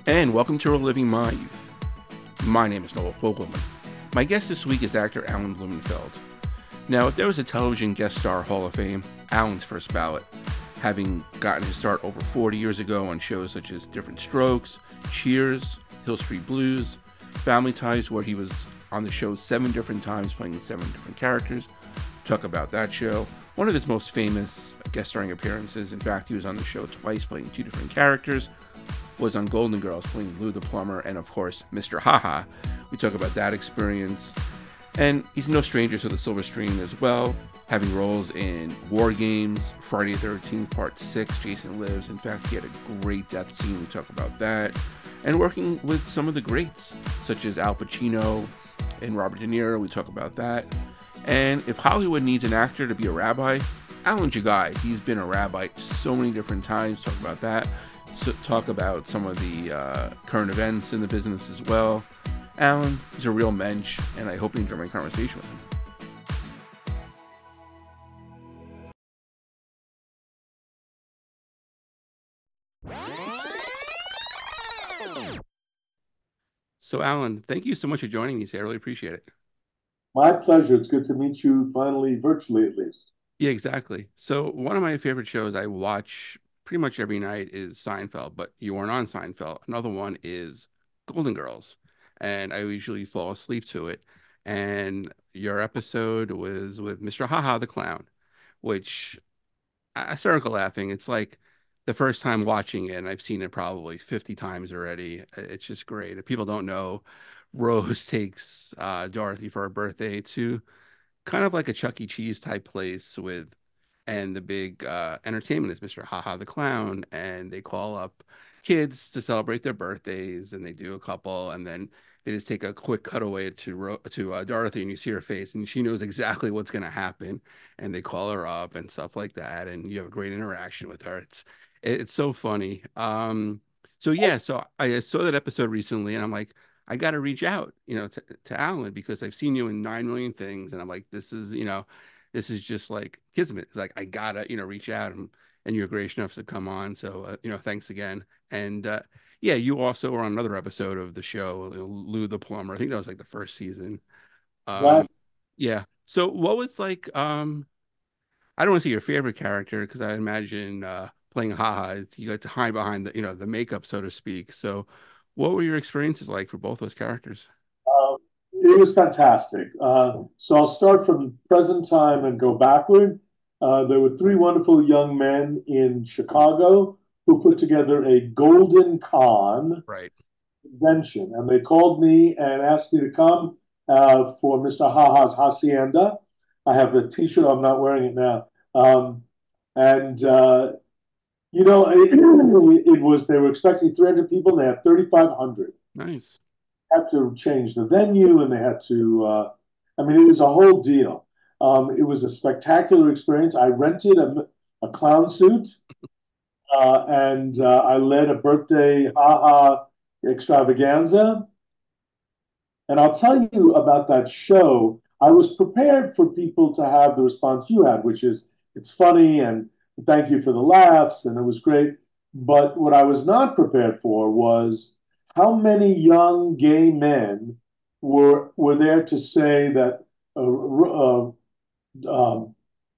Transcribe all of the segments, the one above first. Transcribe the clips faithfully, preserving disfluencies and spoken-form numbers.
And welcome to Reliving My Youth. My name is Noah Fogelman. My guest this week is actor Alan Blumenfeld. Now, if there was a television guest star Hall of Fame, Alan's first ballot, having gotten his start over forty years ago on shows such as Diff'rent Strokes, Cheers, Hill Street Blues, Family Ties, where he was on the show seven different times playing seven different characters. Talk about that show. One of his most famous guest starring appearances, in fact, he was on the show twice playing two different characters, was on Golden Girls playing Lou the Plumber and, of course, Mister Haha. We talk about that experience. And he's no stranger to the silver screen as well, having roles in War Games, Friday the thirteenth Part six, Jason Lives. In fact, he had a great death scene. We talk about that. And working with some of the greats, such as Al Pacino and Robert De Niro. We talk about that. And if Hollywood needs an actor to be a rabbi, Alan's your guy. He's been a rabbi so many different times. Talk about that. So talk about some of the uh, current events in the business as well. Alan is a real mensch, and I hope you enjoy my conversation with him. So, Alan, thank you so much for joining me today. I really appreciate it. My pleasure. It's good to meet you finally, virtually at least. Yeah, exactly. So, one of my favorite shows I watch pretty much every night is Seinfeld, but you weren't on Seinfeld. Another one is Golden Girls, and I usually fall asleep to it. And your episode was with Mister Haha the Clown, which I I started laughing. It's like the first time watching it, and I've seen it probably fifty times already. It's just great. If people don't know, Rose takes uh, Dorothy for her birthday to kind of like a Chuck E. Cheese type place with, and the big uh, entertainment is Mister Haha the Clown, and they call up kids to celebrate their birthdays, and they do a couple, and then they just take a quick cutaway to Ro- to uh, Dorothy, and you see her face, and she knows exactly what's going to happen, and they call her up and stuff like that, and you have a great interaction with her. It's it's so funny. Um, so yeah, so I saw that episode recently, and I'm like, I got to reach out, you know, to, to Alan because I've seen you in nine million things, and I'm like, this is, you know, this is just like kismet. It's like I gotta, you know, reach out, and and you're gracious enough to come on. So, uh, you know, thanks again. And uh, yeah, you also were on another episode of the show, Lou the Plumber. I think that was like the first season. Right. Um, yeah. So, what was like? Um, I don't want to say your favorite character because I imagine uh, playing Haha, you got to hide behind the, you know, the makeup, so to speak. So, what were your experiences like for both those characters? Uh, it was fantastic. Uh, so I'll start from present time and go backward. Uh, there were three wonderful young men in Chicago who put together a Golden Con Right. convention, and they called me and asked me to come uh, for Mister Haha's Hacienda. I have the T-shirt. I'm not wearing it now. Um, and uh, you know, it, it was they were expecting three hundred people, and they had thirty-five hundred. Nice. Had to change the venue, and they had to. Uh, I mean, it was a whole deal. Um, it was a spectacular experience. I rented a, a clown suit, uh, and uh, I led a birthday haha extravaganza. And I'll tell you about that show. I was prepared for people to have the response you had, which is it's funny and thank you for the laughs, and it was great. But what I was not prepared for was how many young gay men were were there to say that uh, uh, um,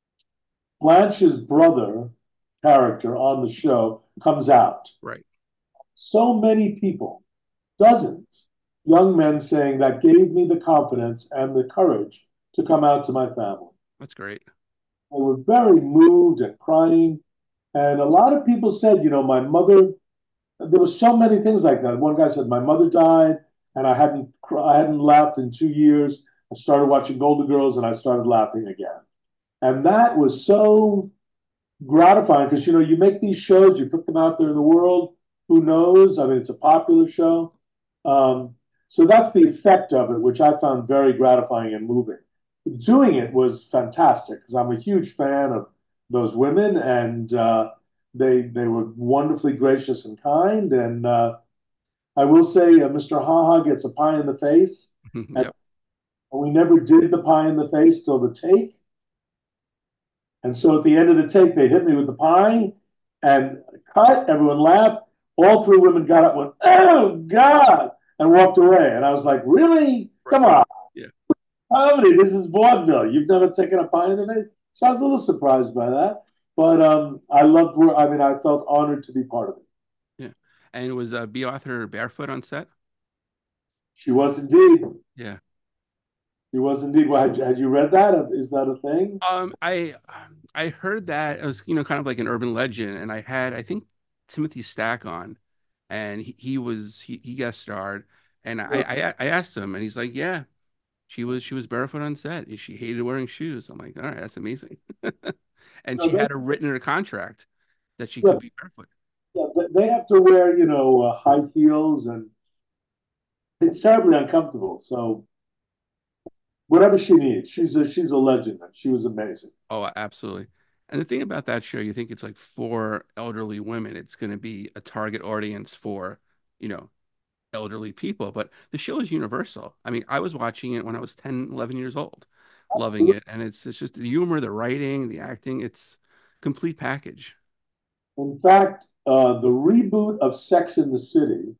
Blanche's brother character on the show comes out. Right. So many people, dozens, young men saying that gave me the confidence and the courage to come out to my family. That's great. They were very moved and crying. And a lot of people said, you know, my mother, there were so many things like that. One guy said, my mother died and I hadn't, I hadn't laughed in two years. I started watching Golden Girls and I started laughing again. And that was so gratifying because, you know, you make these shows, you put them out there in the world. Who knows? I mean, it's a popular show. Um, so that's the effect of it, which I found very gratifying and moving. Doing it was fantastic because I'm a huge fan of those women, and uh, they they were wonderfully gracious and kind. And uh, I will say, uh, Mister Haha gets a pie in the face, and Yep. we never did the pie in the face till the take. And so at the end of the take, they hit me with the pie and cut. Everyone laughed. All three women got up, went, "Oh God," and walked away. And I was like, "Really? Right. Come on, Yeah. comedy. This is vaudeville. You've never taken a pie in the face." So I was a little surprised by that, but um, I loved. Where I mean, I felt honored to be part of it. Yeah. And was uh, B. Arthur barefoot on set? She was indeed. Yeah. She was indeed. Well, had, you- had you read that? Is that a thing? Um, I I heard that it was, you know, kind of like an urban legend, and I had, I think, Timothy Stack on, and he, he was he, he guest starred, and I, I I asked him, and he's like, yeah, she was she was barefoot on set. She hated wearing shoes. I'm like, all right, that's amazing. And No, she they, had a written in her contract that she yeah, could be barefoot. yeah, they have to wear, you know, uh, high heels, and it's terribly uncomfortable. So whatever she needs, she's a she's a legend. She was amazing. Oh, absolutely. And the thing about that show, you think it's like for elderly women, it's going to be a target audience for, you know, elderly people, but the show is universal. I mean, I was watching it when I was ten, eleven years old, loving it. And it's, it's just the humor, the writing, the acting, it's complete package. In fact, uh, the reboot of Sex in the City,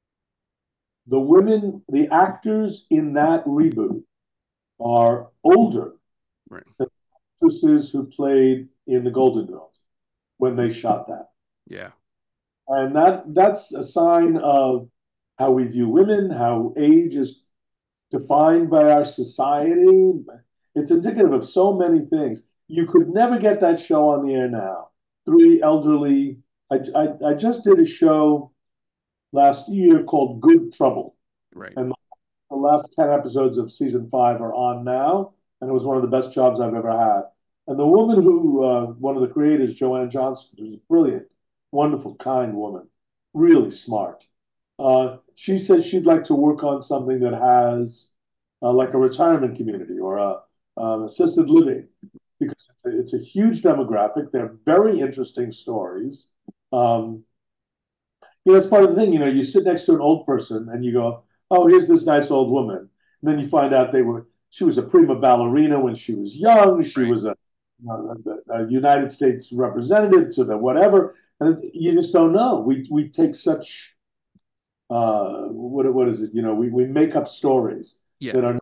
the women, the actors in that reboot are older Right. than actresses who played in the Golden Girls when they shot that. Yeah. And that that's a sign of how we view women, how age is defined by our society. It's indicative of so many things. You could never get that show on the air now. Three elderly. I, I, I just did a show last year called Good Trouble, Right. and the last ten episodes of season five are on now, and it was one of the best jobs I've ever had. And the woman who, uh, one of the creators, Joanne Johnson, who's a brilliant, wonderful, kind woman, really smart. Uh, she said she'd like to work on something that has uh, like a retirement community or a um, assisted living because it's a, it's a huge demographic. They're very interesting stories. Um, you know, it's part of the thing. You know, you sit next to an old person and you go, "Oh, here's this nice old woman." And then you find out they were she was a prima ballerina when she was young. She Right. was a, a, a United States representative to the whatever, and it's, you just don't know. We we take such uh, what what is it? You know, we we make up stories Yeah. that are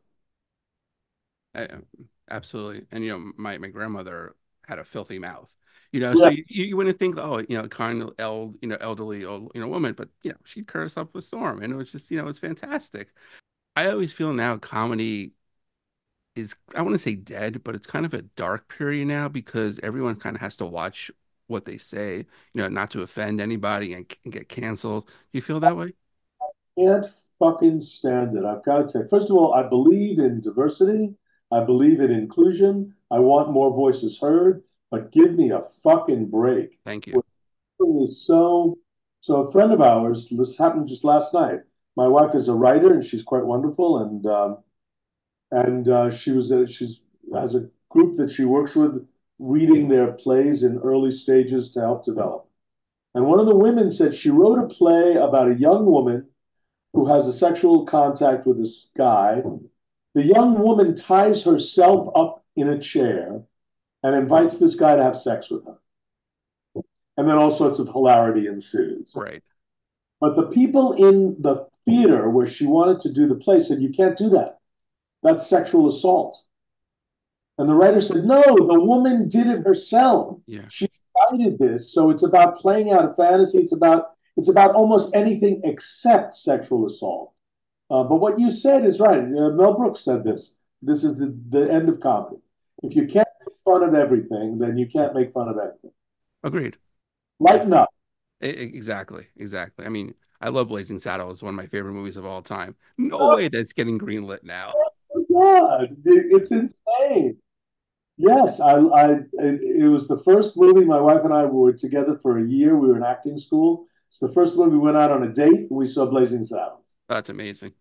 I, absolutely. And, you know, my, my grandmother had a filthy mouth, you know, so yeah. you, you wouldn't think, oh, you know, kind of eld, you know, elderly, old, you know, woman, but, you know, she'd curse up a storm and it was just, you know, it's fantastic. I always feel now comedy is, I want to say dead, but it's kind of a dark period now because everyone kind of has to watch what they say, you know, not to offend anybody and, and get canceled. Do you feel that way? Can't fucking stand it. I've got to say, first of all, I believe in diversity. I believe in inclusion. I want more voices heard, but give me a fucking break. Thank you. What is so so a friend of ours, this happened just last night. My wife is a writer and she's quite wonderful, and um, and uh, she was a, she's has a group that she works with reading their plays in early stages to help develop. And one of the women said she wrote a play about a young woman who has a sexual contact with this guy. The young woman ties herself up in a chair and invites this guy to have sex with her. And then all sorts of hilarity ensues. Right. But the people in the theater where she wanted to do the play said, "You can't do that. That's sexual assault." And the writer said, "No, the woman did it herself. Yeah. She invited this. So it's about playing out a fantasy. It's about it's about almost anything except sexual assault." Uh, but what you said is right. Uh, Mel Brooks said this. This is the, the end of comedy. If you can't make fun of everything, then you can't make fun of anything. Agreed. Yeah. Lighten up. E- e- exactly. Exactly. I mean, I love Blazing Saddles. It's one of my favorite movies of all time. No Oh way that's getting greenlit now. my God, it's insane. Yes, I, I, it, it was the first movie. My wife and I were together for a year. We were in acting school. It's the first one we went out on a date and we saw Blazing Saddles. That's amazing.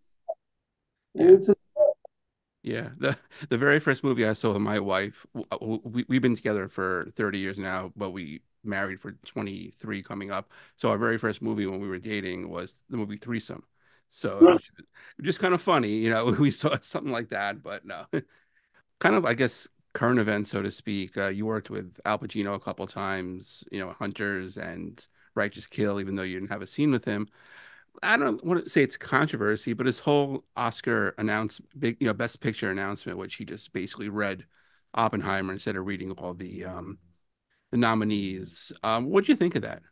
Yeah. It's a, Yeah. The the very first movie I saw with my wife, w- we, we've been together for thirty years now, but we married for twenty-three coming up. So our very first movie when we were dating was the movie Threesome. So it was just, just kind of funny, you know, we saw something like that, but no. Kind of, I guess, current events, so to speak. Uh, you worked with Al Pacino a couple times, you know, Hunters and Righteous Kill, even though you didn't have a scene with him. I don't want to say it's controversy, but his whole Oscar announce big, you know, Best Picture announcement, which he just basically read Oppenheimer instead of reading all the um the nominees. Um, what'd you think of that?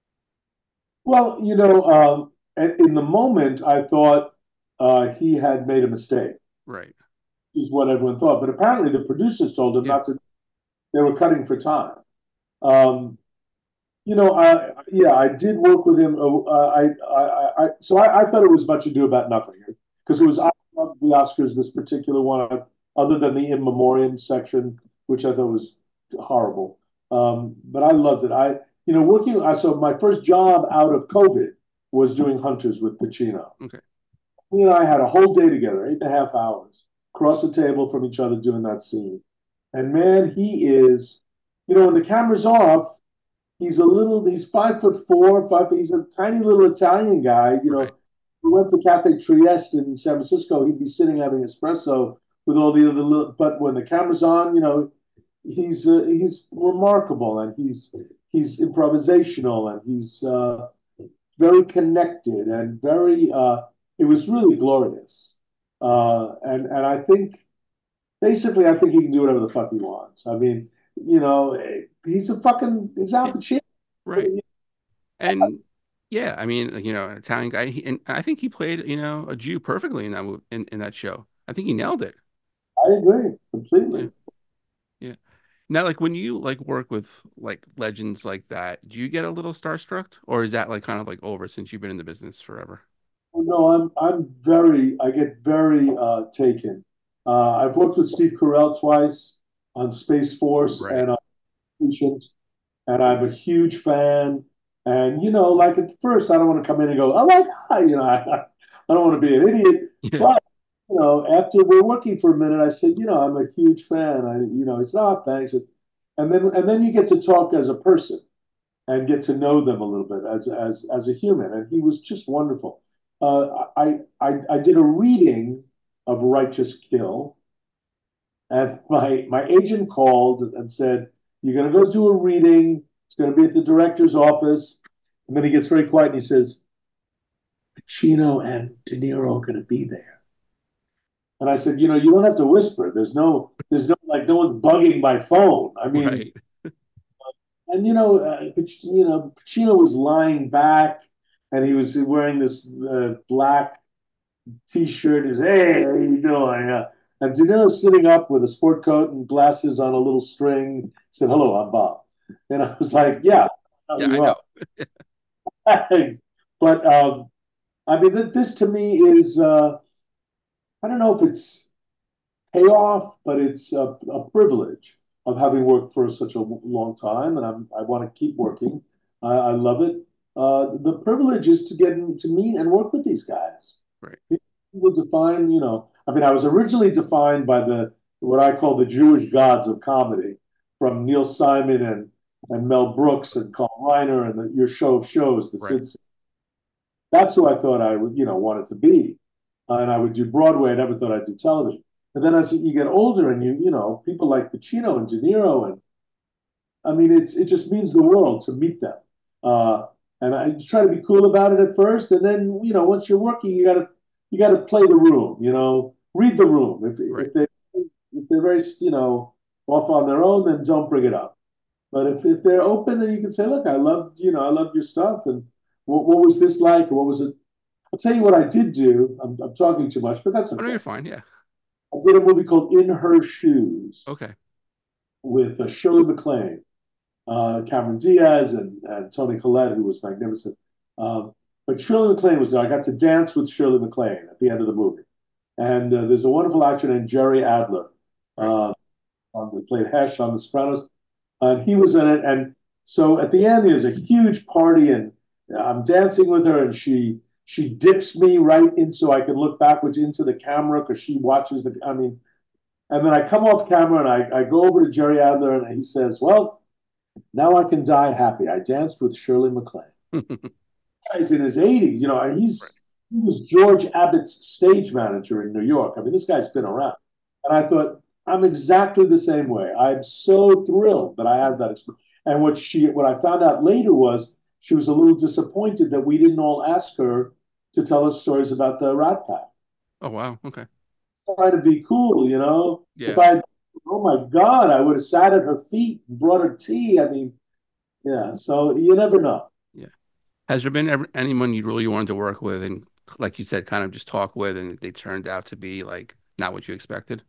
Well, you know, um, in the moment, I thought uh, he had made a mistake, Right. is what everyone thought. But apparently, the producers told him Yeah. not to. They were cutting for time. Um, you know, I yeah, I did work with him. Uh, I, I, I, so I, I thought it was much ado about nothing because it was I loved the Oscars this particular one, other than the in memoriam section, which I thought was horrible. Um, but I loved it. I you know working. So my first job out of COVID was doing Hunters with Pacino. Okay. He and I had a whole day together, eight and a half hours, across the table from each other doing that scene. And man, he is, you know, when the camera's off, he's a little, he's five foot four, five foot, he's a tiny little Italian guy. You Right. know, we went to Cafe Trieste in San Francisco, he'd be sitting having espresso with all the other little, but when the camera's on, you know, he's uh, he's remarkable and he's he's improvisational and he's uh, very connected and very, uh, it was really glorious. Uh, and, and I think, basically, I think he can do whatever the fuck he wants. I mean, you know, he's a fucking, he's Al Yeah. Pacino. Right. And yeah, I mean, like, you know, an Italian guy, he, and I think he played, you know, a Jew perfectly in that movie, in, in that show. I think he nailed it. I agree Yeah. completely. Yeah. Now, like when you like work with like legends like that, do you get a little starstruck, or is that like kind of like over since you've been in the business forever? No, I'm I'm very I get very uh, taken. Uh, I've worked with Steve Carell twice on Space Force Right. and on Patient, and I'm a huge fan. And you know, like at first, I don't want to come in and go, "Oh my God," you know, I, I don't want to be an idiot. Yeah. But you know, after we're working for a minute, I said, you know, I'm a huge fan. I, you know, it's not thanks. And then and then you get to talk as a person and get to know them a little bit as as as a human. And he was just wonderful. Uh, I, I I did a reading of Righteous Kill, and my my agent called and said, "You're going to go do a reading. It's going to be at the director's office." And then he gets very quiet and he says, "Pacino and De Niro are going to be there." And I said, "You know, you don't have to whisper. There's no there's no like no one's bugging my phone. I mean." Right. And you know, uh, you know, Pacino was lying back, and he was wearing this uh, black T-shirt. He's, "Hey, how you doing?" Uh, and De Niro sitting up with a sport coat and glasses on a little string said, "Hello, I'm Bob." And I was like, "Yeah, Yeah, I you know. are." But um, I mean, th- this to me is uh, I don't know if it's payoff, but it's a, a privilege of having worked for such a long time, and I'm, I want to keep working. I, I love it. Uh, the privilege is to get to meet and work with these guys. Right. People define, you know, I mean, I was originally defined by the what I call the Jewish gods of comedy, from Neil Simon and and Mel Brooks and Carl Reiner and the, your show of shows, the Right. Sid. That's who I thought I would, you know, wanted to be. Uh, and I would do Broadway. I never thought I'd do television. But then as you get older and you, you know, people like Pacino and De Niro, and I mean, it's it just means the world to meet them. Uh, and I try to be cool about it at first, and then you know, once you're working, you gotta you gotta play the room. You know, read the room. If Right. if they if they're very you know off on their own, then don't bring it up. But if if they're open, then you can say, look, I loved you know I loved your stuff, and what what was this like, and what was it? I'll tell you what I did do. I'm, I'm talking too much, but that's Oh no, okay. you're fine. Yeah. I did a movie called In Her Shoes Okay. with uh, Shirley MacLaine, uh, Cameron Diaz, and, and Tony Collette, who was magnificent. Um, but Shirley MacLaine was there. I got to dance with Shirley MacLaine at the end of the movie. And uh, there's a wonderful actor named Jerry Adler, Right. uh, who played Hesh on The Sopranos, and he was in it. And so at the end, there's a huge party, and I'm dancing with her, and she she dips me right in so I can look backwards into the camera because she watches the. I mean, and then I come off camera and I, I go over to Jerry Adler, and he says, "Well, now I can die happy. I danced with Shirley MacLaine." He's in his eighties, you know, and Right. he's he was George Abbott's stage manager in New York. I mean, this guy's been around. And I thought, I'm exactly the same way. I'm so thrilled that I have that experience. And what she what I found out later was she was a little disappointed that we didn't all ask her to tell us stories about the Rat Pack. Oh wow. Okay. Try to be cool, you know. If Yeah. I, oh my God, I would have sat at her feet and brought her tea. I mean, yeah. So you never know. Yeah. Has there been ever anyone you really wanted to work with and like you said, kind of just talk with and they turned out to be like not what you expected?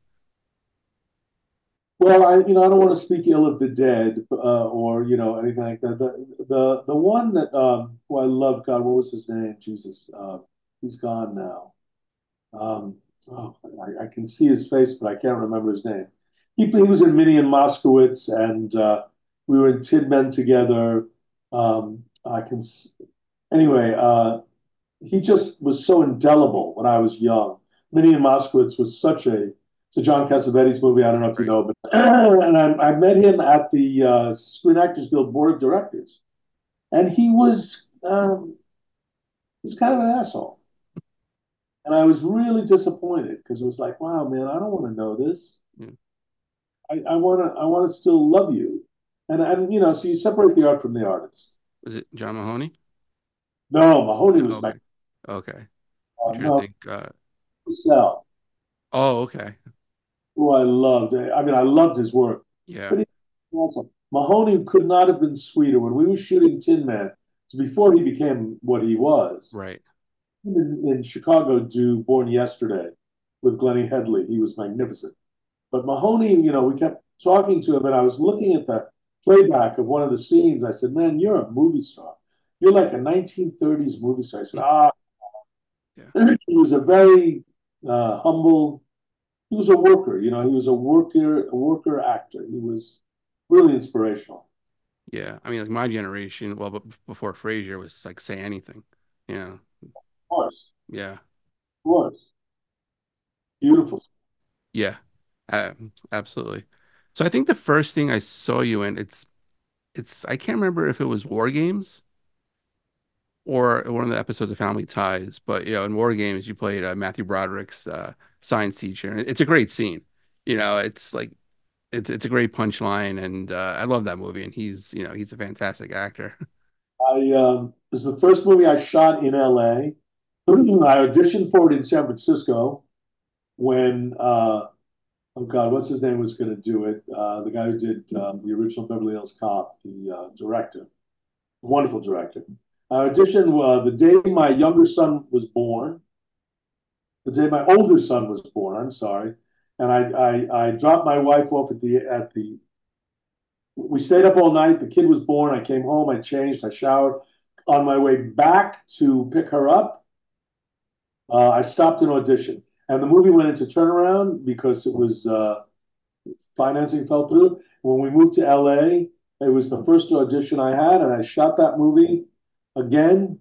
Well, I, you know, I don't want to speak ill of the dead, uh, or you know anything like that. The the the one that um, who I loved, God, what was his name? Jesus, uh, he's gone now. Um, oh, I, I can see his face, but I can't remember his name. He, he was in Minnie and Moskowitz, and uh, we were in Tin Men together. Um, I can anyway. Uh, he just was so indelible when I was young. Minnie and Moskowitz was such a it's a John Cassavetes movie. I don't know if you Right. know, but and I, I met him at the uh, Screen Actors Guild Board of Directors, and he was um, he was kind of an asshole. And I was really disappointed because it was like, wow, man, I don't want to know this. Yeah. I, I want to, I want to still love you. And, and, you know, so you separate the art from the artist. Was it John Mahoney? No, Mahoney No, was my, okay. Okay. I'm uh, trying to no, think. Uh, Purcell, oh, okay. who I loved. I mean, I loved his work, Yeah. but he was awesome. Mahoney could not have been sweeter. When we were shooting Tin Man, before he became what he was, Right. in, in Chicago, do Born Yesterday with Glennie Headley. He was magnificent. But Mahoney, you know, we kept talking to him, and I was looking at the playback of one of the scenes. I said, "Man, you're a movie star. You're like a nineteen thirties movie star." I said, "Ah." Yeah. He was a very uh, humble. He was a worker. You know, he was a worker, a worker actor. He was really inspirational. Yeah. I mean, like my generation, well, but before Frasier was like say anything. Yeah. Of course, Yeah. of course, beautiful. Yeah. Uh, absolutely. So I think the first thing I saw you in, it's it's I can't remember if it was War Games or one of the episodes of Family Ties, but you know, in War Games you played uh, Matthew Broderick's uh, science teacher. And it's a great scene. You know, it's like it's it's a great punchline, and uh, I love that movie. And he's you know he's a fantastic actor. I um, This is the first movie I shot in L A. I auditioned for it in San Francisco when uh, oh God, what's his name was going to do it? Uh, the guy who did um, the original Beverly Hills Cop, the uh, director, wonderful director. I auditioned uh, the day my younger son was born, the day my older son was born. I'm sorry, and I I, I dropped my wife off at the at the. We stayed up all night. The kid was born. I came home. I changed. I showered. On my way back to pick her up, uh, I stopped an audition, and the movie went into turnaround because it was. Uh, financing fell through. When we moved to L A, it was the first audition I had, and I shot that movie again.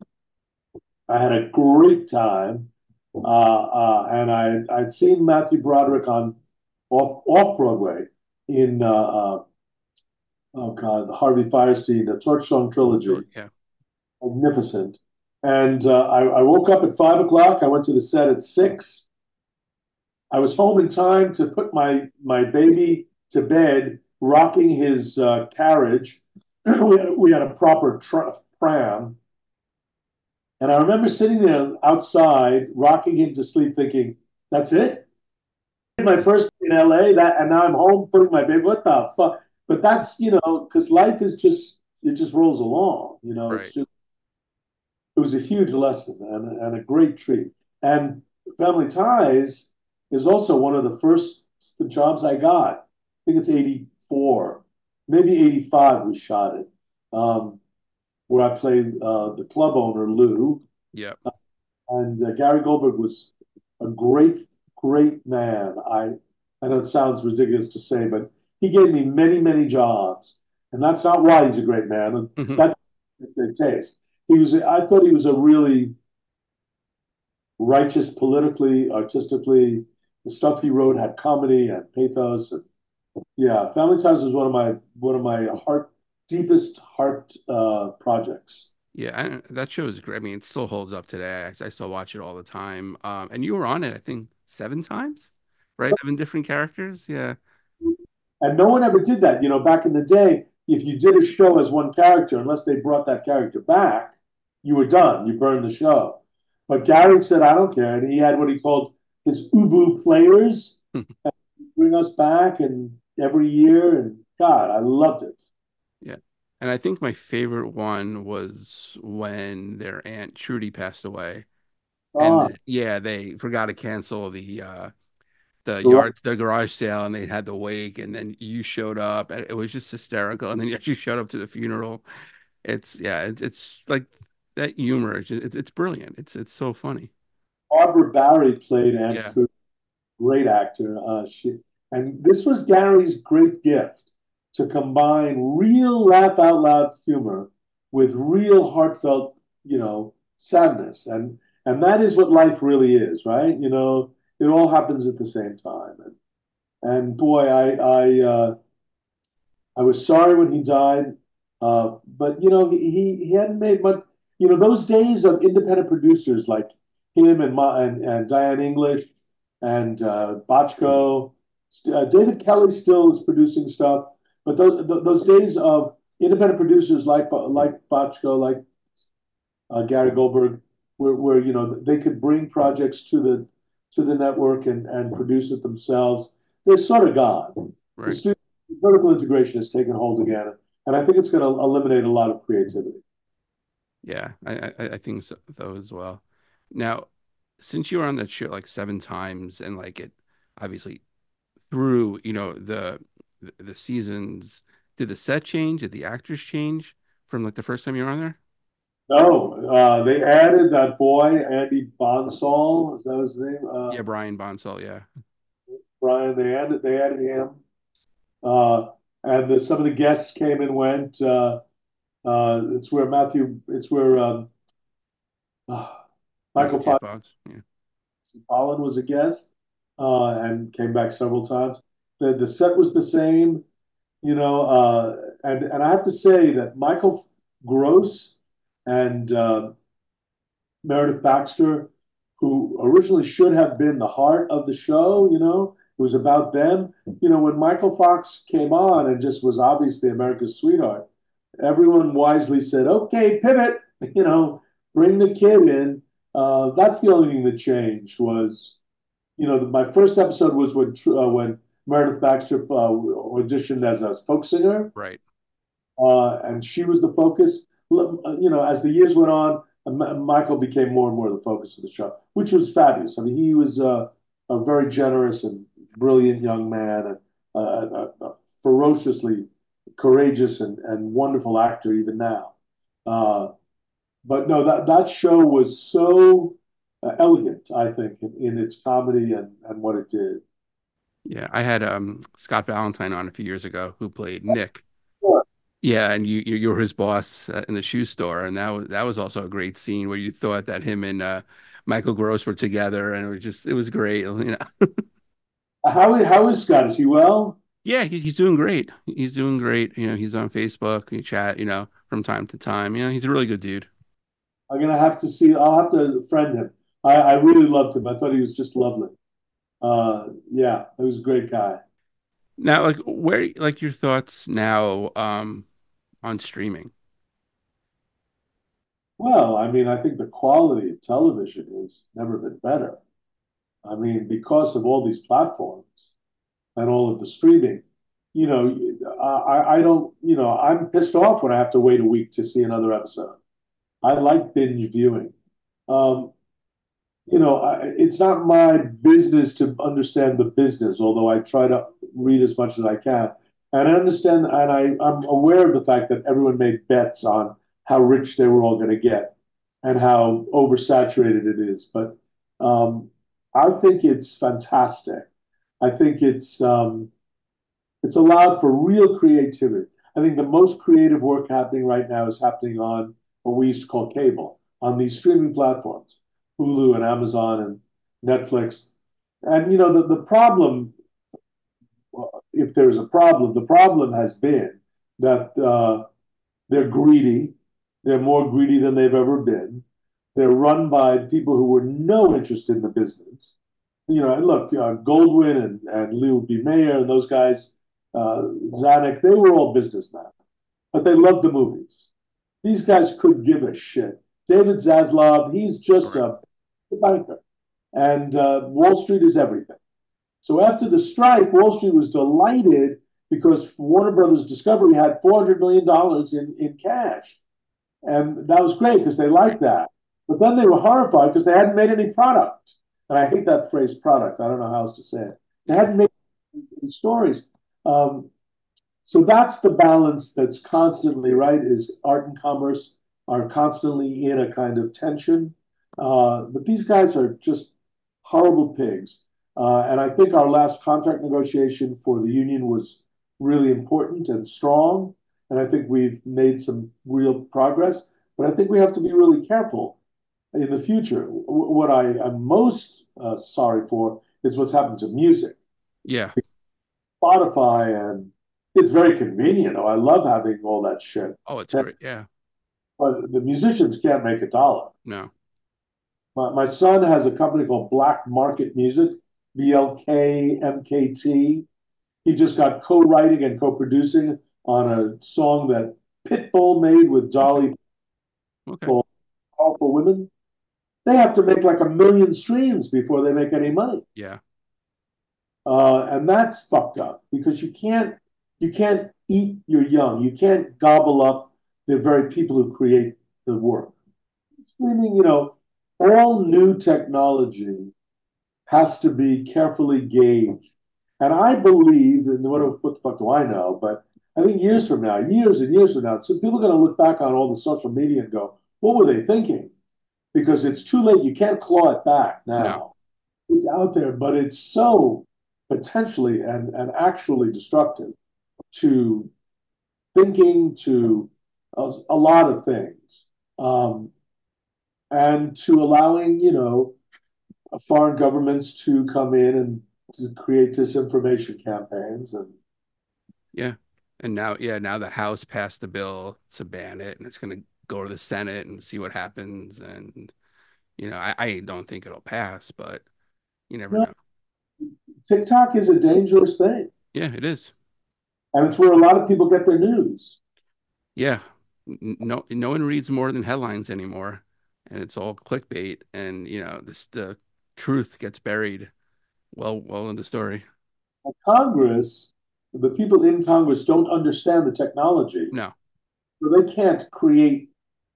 I had a great time, uh, uh, and I I'd seen Matthew Broderick on off off Broadway in uh, uh, oh God, Harvey Firestein, the Torch Song So, trilogy, yeah, magnificent. And uh, I, I woke up at five o'clock. I went to the set at six. I was home in time to put my my baby to bed, rocking his uh, carriage. we, had, we had a proper tra- pram, and I remember sitting there outside, rocking him to sleep, thinking, "That's it. My first day in L A. That, and now I'm home putting my baby. What the fuck?" But that's you know, because life is just it just rolls along. You know, it's right. just it was a huge lesson and, and a great treat. And Family Ties is also one of the first jobs I got. I think it's eighty-four, maybe eighty-five we shot it, um, where I played uh, the club owner, Lou. Yep. And uh, Gary Goldberg was a great, great man. I, I know it sounds ridiculous to say, but he gave me many, many jobs. And that's not why he's a great man. And Hmm. that's good taste. He was, I thought he was a really righteous politically, artistically. The stuff he wrote had comedy and pathos. And yeah, Family Ties was one of my one of my heart deepest heart uh, projects. Yeah, I, that show is great. I mean, it still holds up today. I, I still watch it all the time. Um, and you were on it, I think, seven times, right? Seven different characters. Yeah. And no one ever did that. You know, back in the day, if you did a show as one character, unless they brought that character back, you were done. You burned the show. But Gary said, I don't care. And he had what he called his Ubu players bring us back and every year. And God, I loved it. Yeah. And I think my favorite one was when their Aunt Trudy passed away. And Ah, the, yeah, they forgot to cancel the uh the the yard the garage sale and they had the wake and then you showed up and it was just hysterical and then you actually showed up to the funeral. It's yeah, it's it's like that humor. It's it's, it's brilliant. It's it's so funny. Barbara Barry played Aunt Yeah, Trudy, great actor. Uh, she and this was Gary's great gift to combine real laugh out loud humor with real heartfelt, you know, sadness, and and that is what life really is, right? You know, it all happens at the same time, and and boy, I I uh, I was sorry when he died, uh, but you know, he, he he hadn't made much. You know, those days of independent producers like him and Ma, and, and Diane English and uh, Bochco, uh, David Kelly still is producing stuff, but those those days of independent producers like like Bochco, like uh, Gary Goldberg, where, where you know they could bring projects to the to the network and and produce it themselves. They're sort of gone. The right. studio, vertical integration has taken hold again, and I think it's going to eliminate a lot of creativity. Yeah, I I, I think so though as well. Now, since you were on that show like seven times and like it obviously through, you know, the the, the seasons, did the set change? Did the actors change from like the first time you were on there? No, uh, they added that boy Andy Bonsall. Is that his name? Uh, Yeah, Brian Bonsall, yeah. Brian. They added they added him, uh, and the, some of the guests came and went. Uh, uh, it's where Matthew. It's where um, uh, Michael Michael J. Fox Fox. Yeah. Holland was a guest uh, and came back several times. The the set was the same, you know, uh, and and I have to say that Michael Gross and uh, Meredith Baxter, who originally should have been the heart of the show, you know, it was about them. You know, when Michael Fox came on and just was obviously America's sweetheart, everyone wisely said, "Okay, pivot," you know, bring the kid in. Uh, that's the only thing that changed was you know, the, my first episode was when uh, when Meredith Baxter uh, auditioned as a folk singer, Right. uh, and she was the focus. You know, as the years went on, uh, Michael became more and more the focus of the show, which was fabulous. I mean, he was uh, a very generous and brilliant young man, and a, a, a ferociously courageous and, and wonderful actor even now. Uh, but no, that that show was so uh, elegant, I think, in, in its comedy and, and what it did. Yeah, I had um Scott Valentine on a few years ago who played Nick. Sure. Yeah, and you you you were his boss uh, in the shoe store, and that was that was also a great scene where you thought that him and uh, Michael Gross were together, and it was just it was great. You know, How how is Scott? Is he well? yeah, he's he's doing great. He's doing great. You know, he's on Facebook, we chat, you know, from time to time. You know, he's a really good dude. I'm gonna have to see. I'll have to friend him. I, I really loved him. I thought he was just lovely. Uh, yeah, he was a great guy. Now, like where like your thoughts now um on streaming? Well, I mean, I think the quality of television has never been better. I mean, because of all these platforms and all of the streaming, you know, I, I don't, you know, I'm pissed off when I have to wait a week to see another episode. I like binge viewing. Um, you know, I, it's not my business to understand the business, although I try to read as much as I can. And I understand, and I, I'm aware of the fact that everyone made bets on how rich they were all going to get and how oversaturated it is. But um, I think it's fantastic. I think it's um, it's allowed for real creativity. I think the most creative work happening right now is happening on what we used to call cable, on these streaming platforms, Hulu and Amazon and Netflix. And you know, the, the problem, if there's a problem, the problem has been that uh, they're greedy. They're more greedy than they've ever been. They're run by people who were no interest in the business. You know, and look, uh, Goldwyn and, and Leo B. Mayer and those guys, uh, Zanuck, they were all businessmen. but they love the movies. These guys could give a shit. David Zaslav, he's just Correct. a banker, and uh, Wall Street is everything. So after the strike, Wall Street was delighted because Warner Brothers Discovery had four hundred million dollars in, in cash. And that was great because they Right. liked that. But then they were horrified because they hadn't made any product. And I hate that phrase product. I don't know how else to say it. They Yeah. hadn't made any stories. Um, so that's the balance that's constantly right is art and commerce are constantly in a kind of tension. Uh, but these guys are just horrible pigs. Uh, and I think our last contract negotiation for the union was really important and strong. And I think we've made some real progress. But I think we have to be really careful in the future. What I am most uh, sorry for is what's happened to music. Yeah. Spotify, and it's very convenient. Oh, I love having all that shit. Oh, it's great. Yeah. But the musicians can't make a dollar. No. My, my son has a company called Black Market Music, B L K M K T. He just got co-writing and co-producing on a song that Pitbull made with Okay. Dolly Okay. called Powerful Women. They have to make like a million streams before they make any money. Yeah. Uh, and that's fucked up because you can't you can't eat your young. You can't gobble up the very people who create the work. Meaning, you know, all new technology has to be carefully gauged. And I believe, and what, what the fuck do I know? But I think years from now, years and years from now, so people are going to look back on all the social media and go, what were they thinking? Because it's too late. You can't claw it back No. now. It's out there, but it's so potentially and, and actually destructive to thinking, to a, a lot of things, um, and to allowing, you know, foreign governments to come in and to create disinformation campaigns. And Yeah. And now, yeah, now the House passed the bill to ban it, and it's going to go to the Senate and see what happens. And, you know, I, I don't think it'll pass, but you never you know, know. TikTok is a dangerous thing, Yeah, it is. and it's where a lot of people get their news. Yeah. N- No, no one reads more than headlines anymore, and it's all clickbait. And, you know, this the truth gets buried well, well in the story. Congress, the people in Congress don't understand the technology, No. so they can't create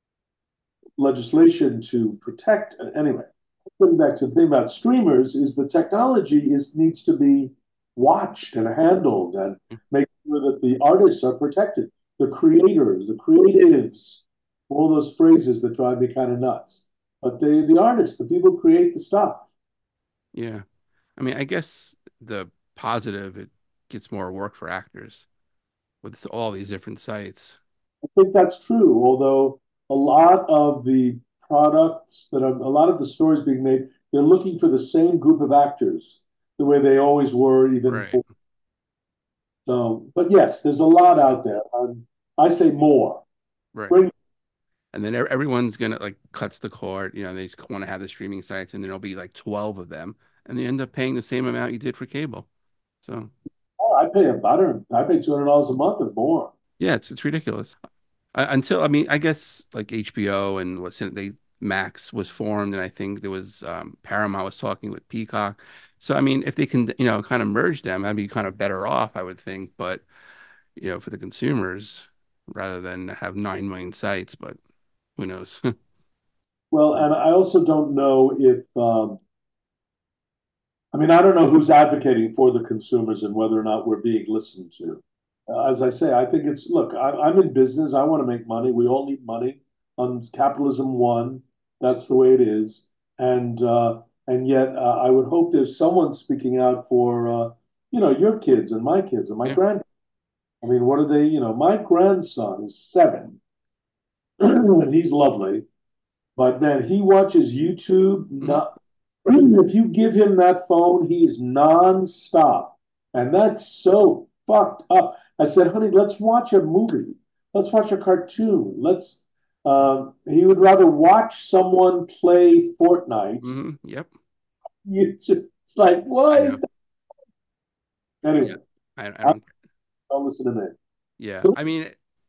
legislation to protect. Anyway, getting back to the thing about streamers is the technology is needs to be watched and handled and make sure that the artists are protected, the creators, the creatives, all those phrases that drive me kind of nuts. But the the artists, the people who create the stuff. Yeah. I mean, I guess the positive, it gets more work for actors with all these different sites. I think that's true, although a lot of the products that are a lot of the stories being made, they're looking for the same group of actors the way they always were, even Right. for so. But yes, there's a lot out there. Um, I say more. Right. Bring And then e- everyone's gonna like cuts the cord, you know, they just want to have the streaming sites and there'll be like twelve of them and they end up paying the same amount you did for cable. So, oh, I pay about it. I pay two hundred dollars a month or more. yeah, it's it's ridiculous. Uh, until I mean, I guess like H B O and what's in they Max was formed, and I think there was um, Paramount was talking with Peacock. So I mean, if they can, you know, kind of merge them, I'd be kind of better off, I would think. But you know, for the consumers, rather than have nine million sites, but who knows? Well, and I also don't know if um, I mean I don't know who's advocating for the consumers and whether or not we're being listened to. Uh, as I say, I think it's look. I, I'm in business. I want to make money. We all need money. On capitalism one, that's the way it is. And uh, and yet, uh, I would hope there's someone speaking out for uh, you know your kids and my kids and my Yeah. grand. I mean, what are they? You know, my grandson is seven, and he's lovely. But man, he watches YouTube. Hmm. Not if you give him that phone, he's nonstop, and that's so fucked up. I said, honey, let's watch a movie. Let's watch a cartoon. Let's. Um, he would rather watch someone play Fortnite. Hmm. Yep. You just, it's like, I why know. is that? Yeah. Anyway, I I I don't. don't listen to me. Yeah. So, I mean,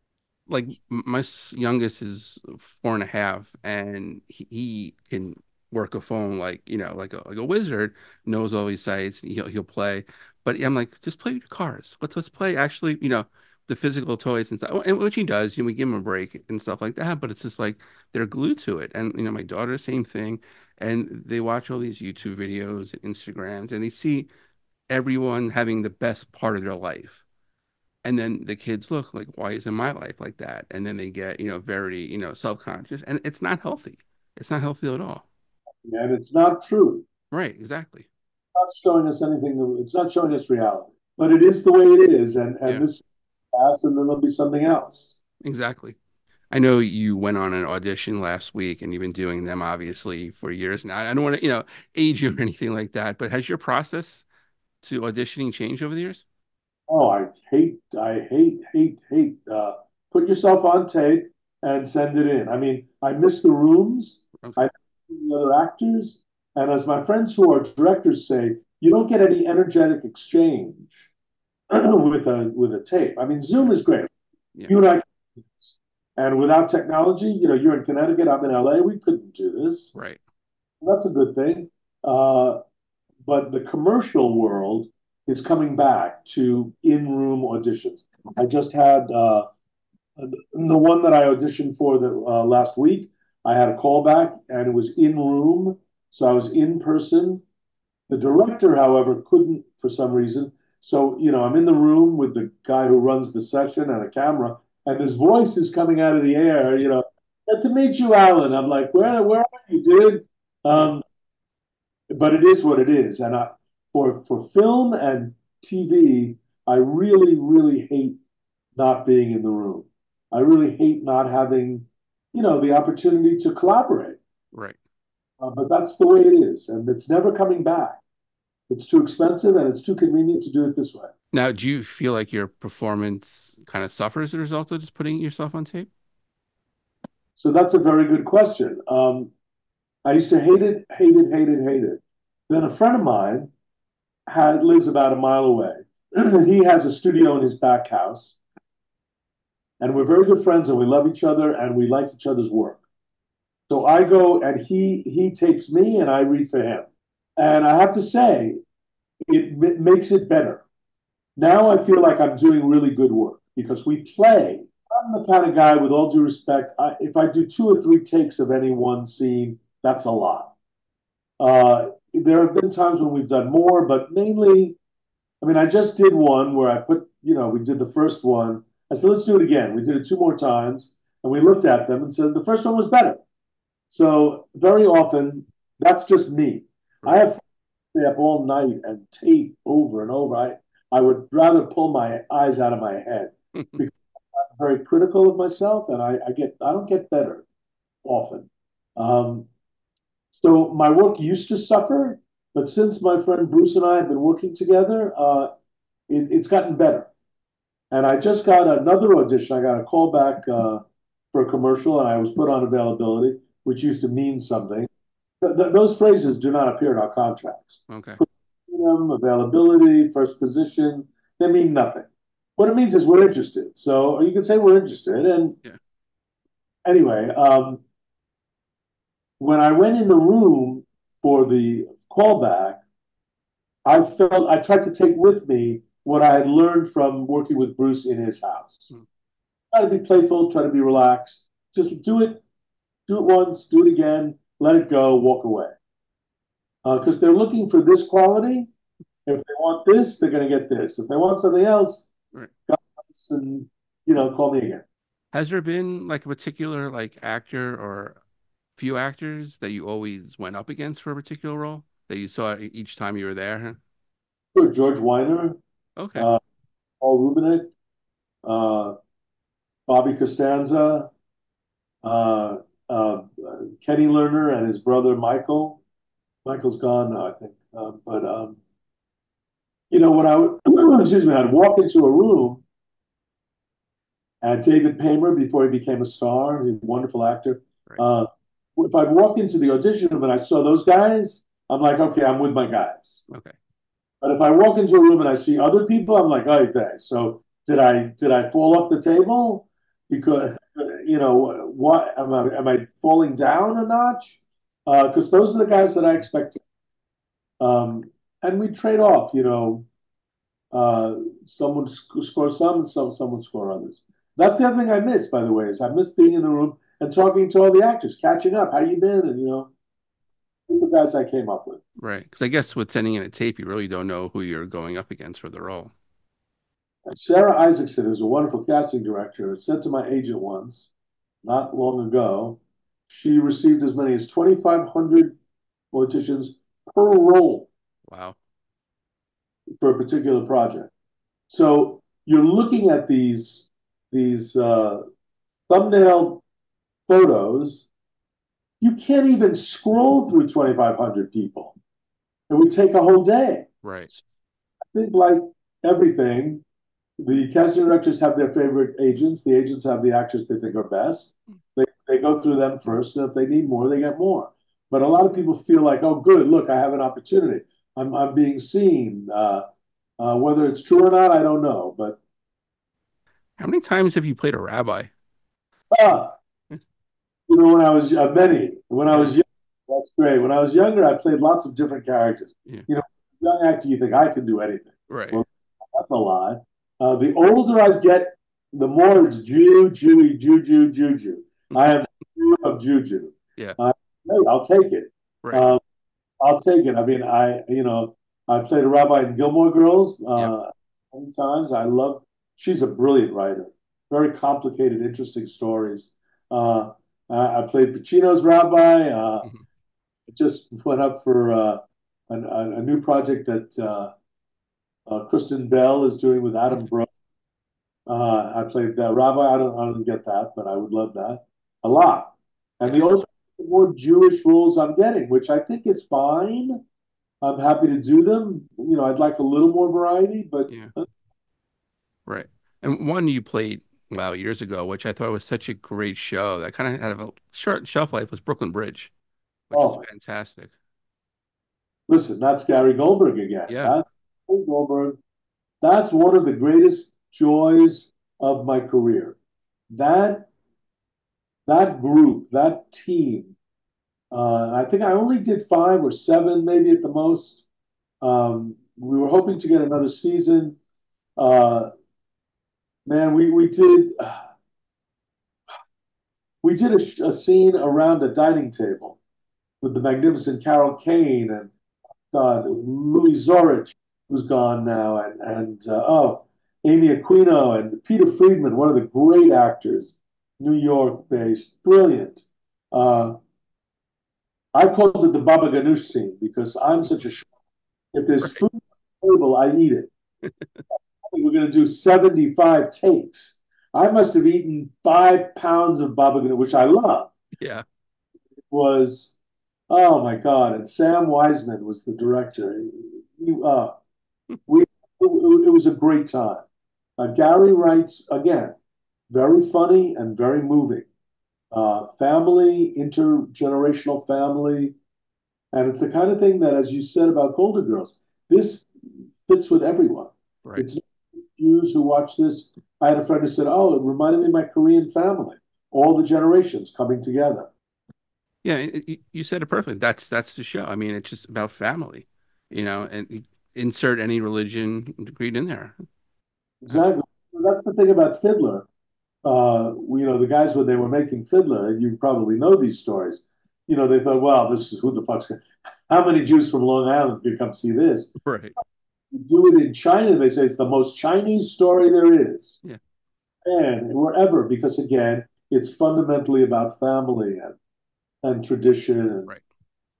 like my youngest is four and a half, and he, he can work a phone like you know like a like a wizard, knows all these sites. He'll he'll play, but I'm like, just play with your cars. Let's let's play actually, you know, the physical toys and stuff, and which he does. You know, we give him a break and stuff like that. But it's just like they're glued to it, and you know, my daughter, same thing, and they watch all these YouTube videos and Instagrams, and they see everyone having the best part of their life. And then the kids look like, why isn't my life like that? And then they get, you know, very, you know, self-conscious, and it's not healthy. It's not healthy at all. And it's not true. Right, exactly. It's not showing us anything. It's not showing us reality. But it is the way it is, and and Yeah, this pass, and then there'll be something else. exactly. I know you went on an audition last week and you've been doing them obviously for years now. I don't want to, you know, age you or anything like that, but has your process to auditioning changed over the years? Oh, I hate, I hate, hate, hate. Uh, put yourself on tape and send it in. I mean, I miss the rooms. I Okay. miss the other actors. And as my friends who are directors say, you don't get any energetic exchange with a with a tape. I mean, Zoom Right. is great. Yeah. You and I can do this. And without technology, you know, you're in Connecticut, I'm in L A, we couldn't do this. Right. That's a good thing. Uh, but the commercial world is coming back to in-room auditions. I just had uh, the one that I auditioned for the uh, last week. I had a callback, and it was in room, so I was in person. The director, however, couldn't for some reason. So you know, I'm in the room with the guy who runs the session and a camera, and this voice is coming out of the air. You know, "Good to meet you, Alan." I'm like, "Where, where are you, dude?" Yeah. Um, but it is what it is. And I, for for film and T V, I really, really hate not being in the room. I really hate not having, you know, the opportunity to collaborate. Right. Uh, but that's the way it is, and it's never coming back. It's too expensive and it's too convenient to do it this way. Now, do you feel like your performance kind of suffers as a result of just putting yourself on tape? So that's a very good question. Um, I used to hate it, hate it, hate it, hate it. Then a friend of mine had lives about a mile away. He has a studio in his back house, and we're very good friends, and we love each other, and we like each other's work. So I go and he he tapes me, and I read for him. And I have to say, it m- makes it better. Now I feel like I'm doing really good work because we play. I'm the kind of guy, with all due respect, I, if I do two or three takes of any one scene, that's a lot. Uh, there have been times when we've done more, but mainly, I mean, I just did one where I put, you know, we did the first one. I said, let's do it again. We did it two more times, and we looked at them and said the first one was better. So very often, that's just me. I Right. have stay up all night and tape over and over. I, I would rather pull my eyes out of my head because I'm very critical of myself, and I, I get I don't get better often. Um, so my work used to suffer, but since my friend Bruce and I have been working together, uh, it, it's gotten better. And I just got another audition. I got a call back uh, for a commercial, and I was put on availability, which used to mean something. Th- th- those phrases do not appear in our contracts. Okay. Premium, availability, first position, they mean nothing. What it means is we're interested. So you can say we're interested. And Yeah. anyway, um, when I went in the room for the callback, I felt I tried to take with me what I had learned from working with Bruce in his house. Mm. Try to be playful, try to be relaxed. Just do it, do it once, do it again, let it go, walk away. Because uh, they're looking for this quality. If they want this, they're going to get this. If they want something else, Right. and you know, call me again. Has there been like a particular like actor or few actors that you always went up against for a particular role that you saw e- each time you were there? Sure, George Weiner, Okay. uh, Paul Rubinek, uh, Bobby Costanza, uh, uh, Kenny Lerner, and his brother Michael. Michael's gone now, I think. Uh, but um, you know, when I would, excuse me, I'd walk into a room, and David Paymer, before he became a star, he's a wonderful actor. Right. Uh, if I'd walk into the audition room and I saw those guys, I'm like, okay, I'm with my guys. Okay. But if I walk into a room and I see other people, I'm like, oh, okay. So did I did I fall off the table? because you know what am I am I falling down a notch? Because uh, those are the guys that I expect. Um, and we trade off. You know, uh, someone sc- score some, and some someone score others. That's the other thing I miss, by the way, is I miss being in the room and talking to all the actors, catching up. How you been? And you know, the guys I came up with. Right. Because I guess with sending in a tape, you really don't know who you're going up against for the role. Sarah Isaacson, who's a wonderful casting director, said to my agent once, not long ago, she received as many as twenty-five hundred auditions per role Wow. for a particular project. So you're looking at these these uh, thumbnail photos. You can't even scroll through twenty-five hundred people. It would take a whole day. Right. So I think, like everything, the casting directors have their favorite agents. The agents have the actors they think are best. They, they go through them first, and if they need more, they get more. But a lot of people feel like, oh, good, look, I have an opportunity. I'm, I'm being seen. Uh, uh, whether it's true or not, I don't know. But How many times have you played a rabbi? ah, you know, when I was uh, many, when I Yeah. was young, that's great. When I was younger, I played lots of different characters. Yeah. You know, young actor, you think I can do anything. Right. Well, that's a lie. Uh, the older I get, the more it's Jew, Jewy, Juju, Juju. I am Jew of Juju. Yeah. Uh, hey, I'll take it. Right. Um, I'll take it. I mean, I you know, I played a rabbi in Gilmore Girls Yep. uh, many times. I love. She's a brilliant writer. Very complicated, interesting stories. Uh, I played Pacino's rabbi. Uh, Mhm. just went up for uh, a, a, new project that uh, uh, Kristen Bell is doing with Adam Okay. Brooke. Uh, I played that rabbi. I don't, I don't get that, but I would love that a lot. And Yeah. the older, more Jewish roles I'm getting, which I think is fine. I'm happy to do them. You know, I'd like a little more variety, but Yeah. uh, Right. And one you played, wow, years ago, which I thought was such a great show that kind of had a short shelf life was Brooklyn Bridge, which was oh, fantastic. listen, that's Gary Goldberg again. Yeah. That's Gary Goldberg. That's one of the greatest joys of my career. That that group, that team. Uh, I think I only did five or seven, maybe at the most. Um, we were hoping to get another season. Uh, man, we we did we did a, a scene around a dining table with the magnificent Carol Kane and God, Louis Zorich, who's gone now, and and uh, oh, Amy Aquino and Peter Friedman, one of the great actors, New York based, brilliant. Uh, I called it the Baba Ganoush scene because I'm such a. If there's Right. food on the table, I eat it. We're going to do seventy-five takes. I must have eaten five pounds of Baba Ganoush, which I love. Yeah. It was, oh my God. And Sam Wiseman was the director. He, uh, we, it, it was a great time. Uh, Gary writes, again, very funny and very moving. Uh, family, intergenerational family. And it's the kind of thing that, as you said about Golden Girls, this fits with everyone. Right. It's not just Jews who watch this. I had a friend who said, oh, it reminded me of my Korean family, all the generations coming together. Yeah. it- you you said it perfectly. That's that's the show. I mean, it's just about family, you know, and you insert any religion read in there. Exactly. That's the thing about Fiddler. Uh, you know, the guys when they were making Fiddler, and you probably know these stories. You know, they thought, "Wow, this is who the fuck's gonna, how many Jews from Long Island can come see this?" Right. You do it in China, they say it's the most Chinese story there is, Yeah. and wherever, because again, it's fundamentally about family and and tradition and Right.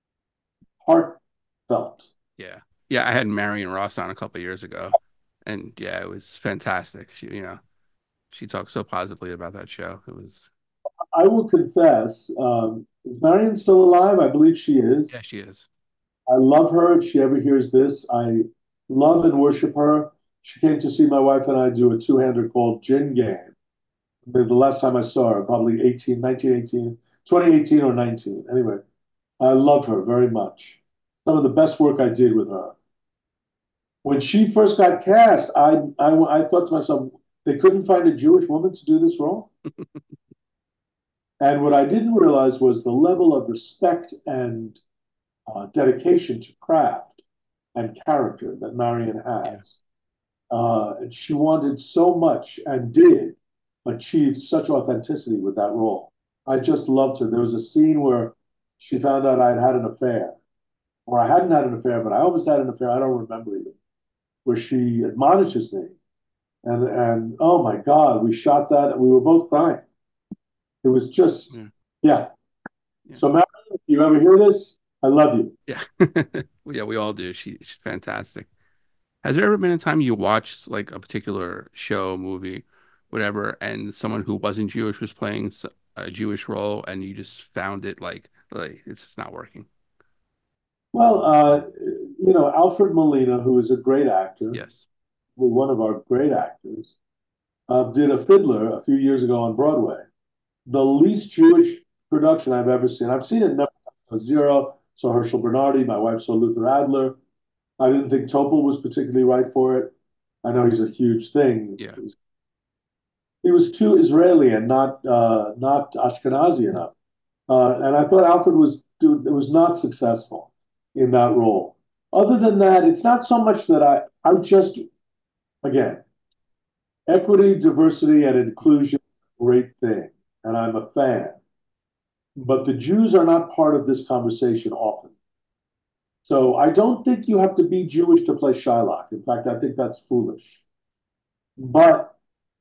heartfelt. Yeah. Yeah. I had Marion Ross on a couple of years ago, and yeah, it was fantastic. She, you know, she talked so positively about that show. It was, I will confess, um, is Marion still alive? I believe she yeah, is. she is. I love her. If she ever hears this, I love and worship her. She came to see my wife and I do a two-hander called Gin Game. The the last time I saw her, probably eighteen, nineteen eighteen, twenty eighteen or nineteen. Anyway, I love her very much. Some of the best work I did with her. When she first got cast, I, I, I thought to myself, they couldn't find a Jewish woman to do this role. And what I didn't realize was the level of respect and uh, dedication to craft and character that Marion Yeah. has. Uh, and she wanted so much and did achieve such authenticity with that role. I just loved her. There was a scene where she found out I'd had an affair, or I hadn't had an affair, but I almost had an affair. I don't remember even, where she admonishes me. And, and oh my God, we shot that. And we were both crying. It was just, Yeah. yeah. Yeah. So, Marion, if you ever hear this, I love you. Yeah. Well, yeah, we all do. She, she's fantastic. Has there ever been a time you watched like a particular show, movie, whatever, and someone who wasn't Jewish was playing s- a Jewish role, and you just found it like like it's just not working? Well, uh, you know, Alfred Molina, who is a great actor, Yes. one of our great actors, uh, did a Fiddler a few years ago on Broadway. The least Jewish production I've ever seen. I've seen it never zero. Saw Herschel Bernardi. My wife saw Luther Adler. I didn't think Topol was particularly right for it. I know he's a huge thing. Yeah. He was too Israeli and not uh, not Ashkenazi enough. Uh, and I thought Alfred was was not successful in that role. Other than that, it's not so much that I I just again equity, diversity, and inclusion, great thing, and I'm a fan. But the Jews are not part of this conversation often. So I don't think you have to be Jewish to play Shylock. In fact, I think that's foolish. But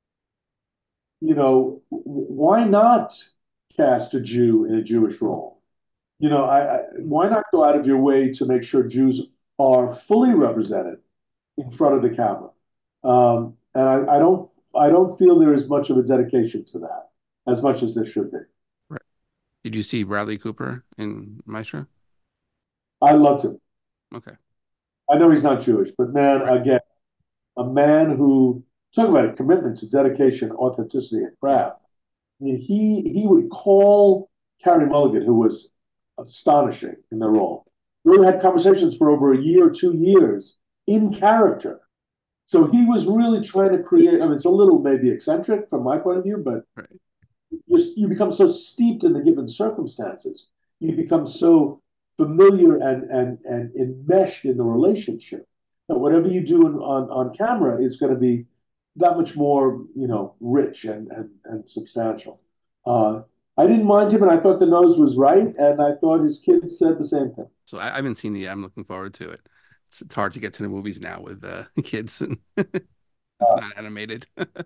you know, why not cast a Jew in a Jewish role? You know, I, I, why not go out of your way to make sure Jews are fully represented in front of the camera? Um, and I, I don't, I don't feel there is much of a dedication to that, as much as there should be. Right. Did you see Bradley Cooper in Maestro? I loved him. Okay. I know he's not Jewish, but man, Right. again, a man who talk about a commitment to dedication, authenticity, and Yeah. craft. I mean, he he would call Carey Mulligan, who was astonishing in the role. We had conversations for over a year, two years in character. So he was really trying to create. I mean, it's a little maybe eccentric from my point of view, but Right. you you become so steeped in the given circumstances, you become so familiar and and and enmeshed in the relationship that whatever you do in, on on camera is going to be that much more, you know, rich and and, and substantial. Uh, I didn't mind him, and I thought the nose was right, and I thought his kids said the same thing. So I, I haven't seen it yet. I'm looking forward to it. It's, it's hard to get to the movies now with uh, kids and it's Uh, not animated.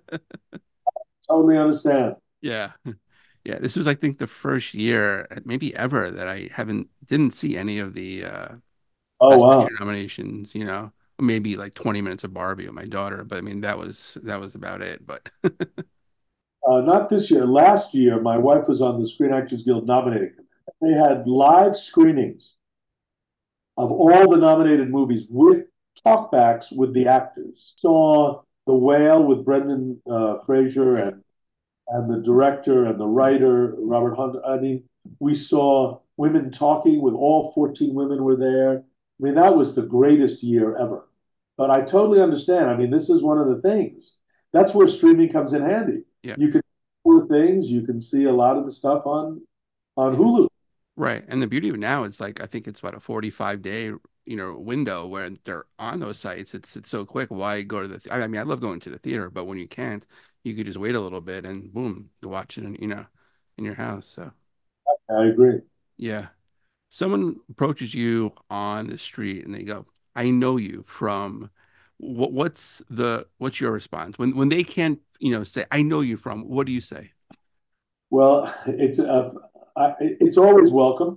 totally understand. Yeah. Yeah. This was, I think, the first year, maybe ever, that I haven't didn't see any of the uh Oh Best wow. Picture nominations, you know. Maybe like twenty minutes of Barbie with my daughter, but I mean that was that was about it. But Uh, not this year. Last year, my wife was on the Screen Actors Guild nominating committee. They had live screenings of all the nominated movies with talkbacks with the actors. Saw The Whale with Brendan uh, Fraser right. and and the director and the writer Robert Hunt. I mean, we saw women talking with all fourteen women were there. I mean, that was the greatest year ever. But I totally understand. I mean, this is one of the things. That's where streaming comes in handy. Yeah. You can do things. You can see a lot of the stuff on on Yeah. Hulu. Right. And the beauty of it now, it's like I think it's about a forty-five day, you know, window where they're on those sites. It's it's so quick. Why go to the th I mean, I love going to the theater, but when you can't, you could just wait a little bit and boom, you watch it in, you know, in your house. So I agree. yeah. Someone approaches you on the street and they go, I know you from what what's the what's your response? When when they can't, you know, say, I know you from, what do you say? Well, it's uh, I, it's always welcome.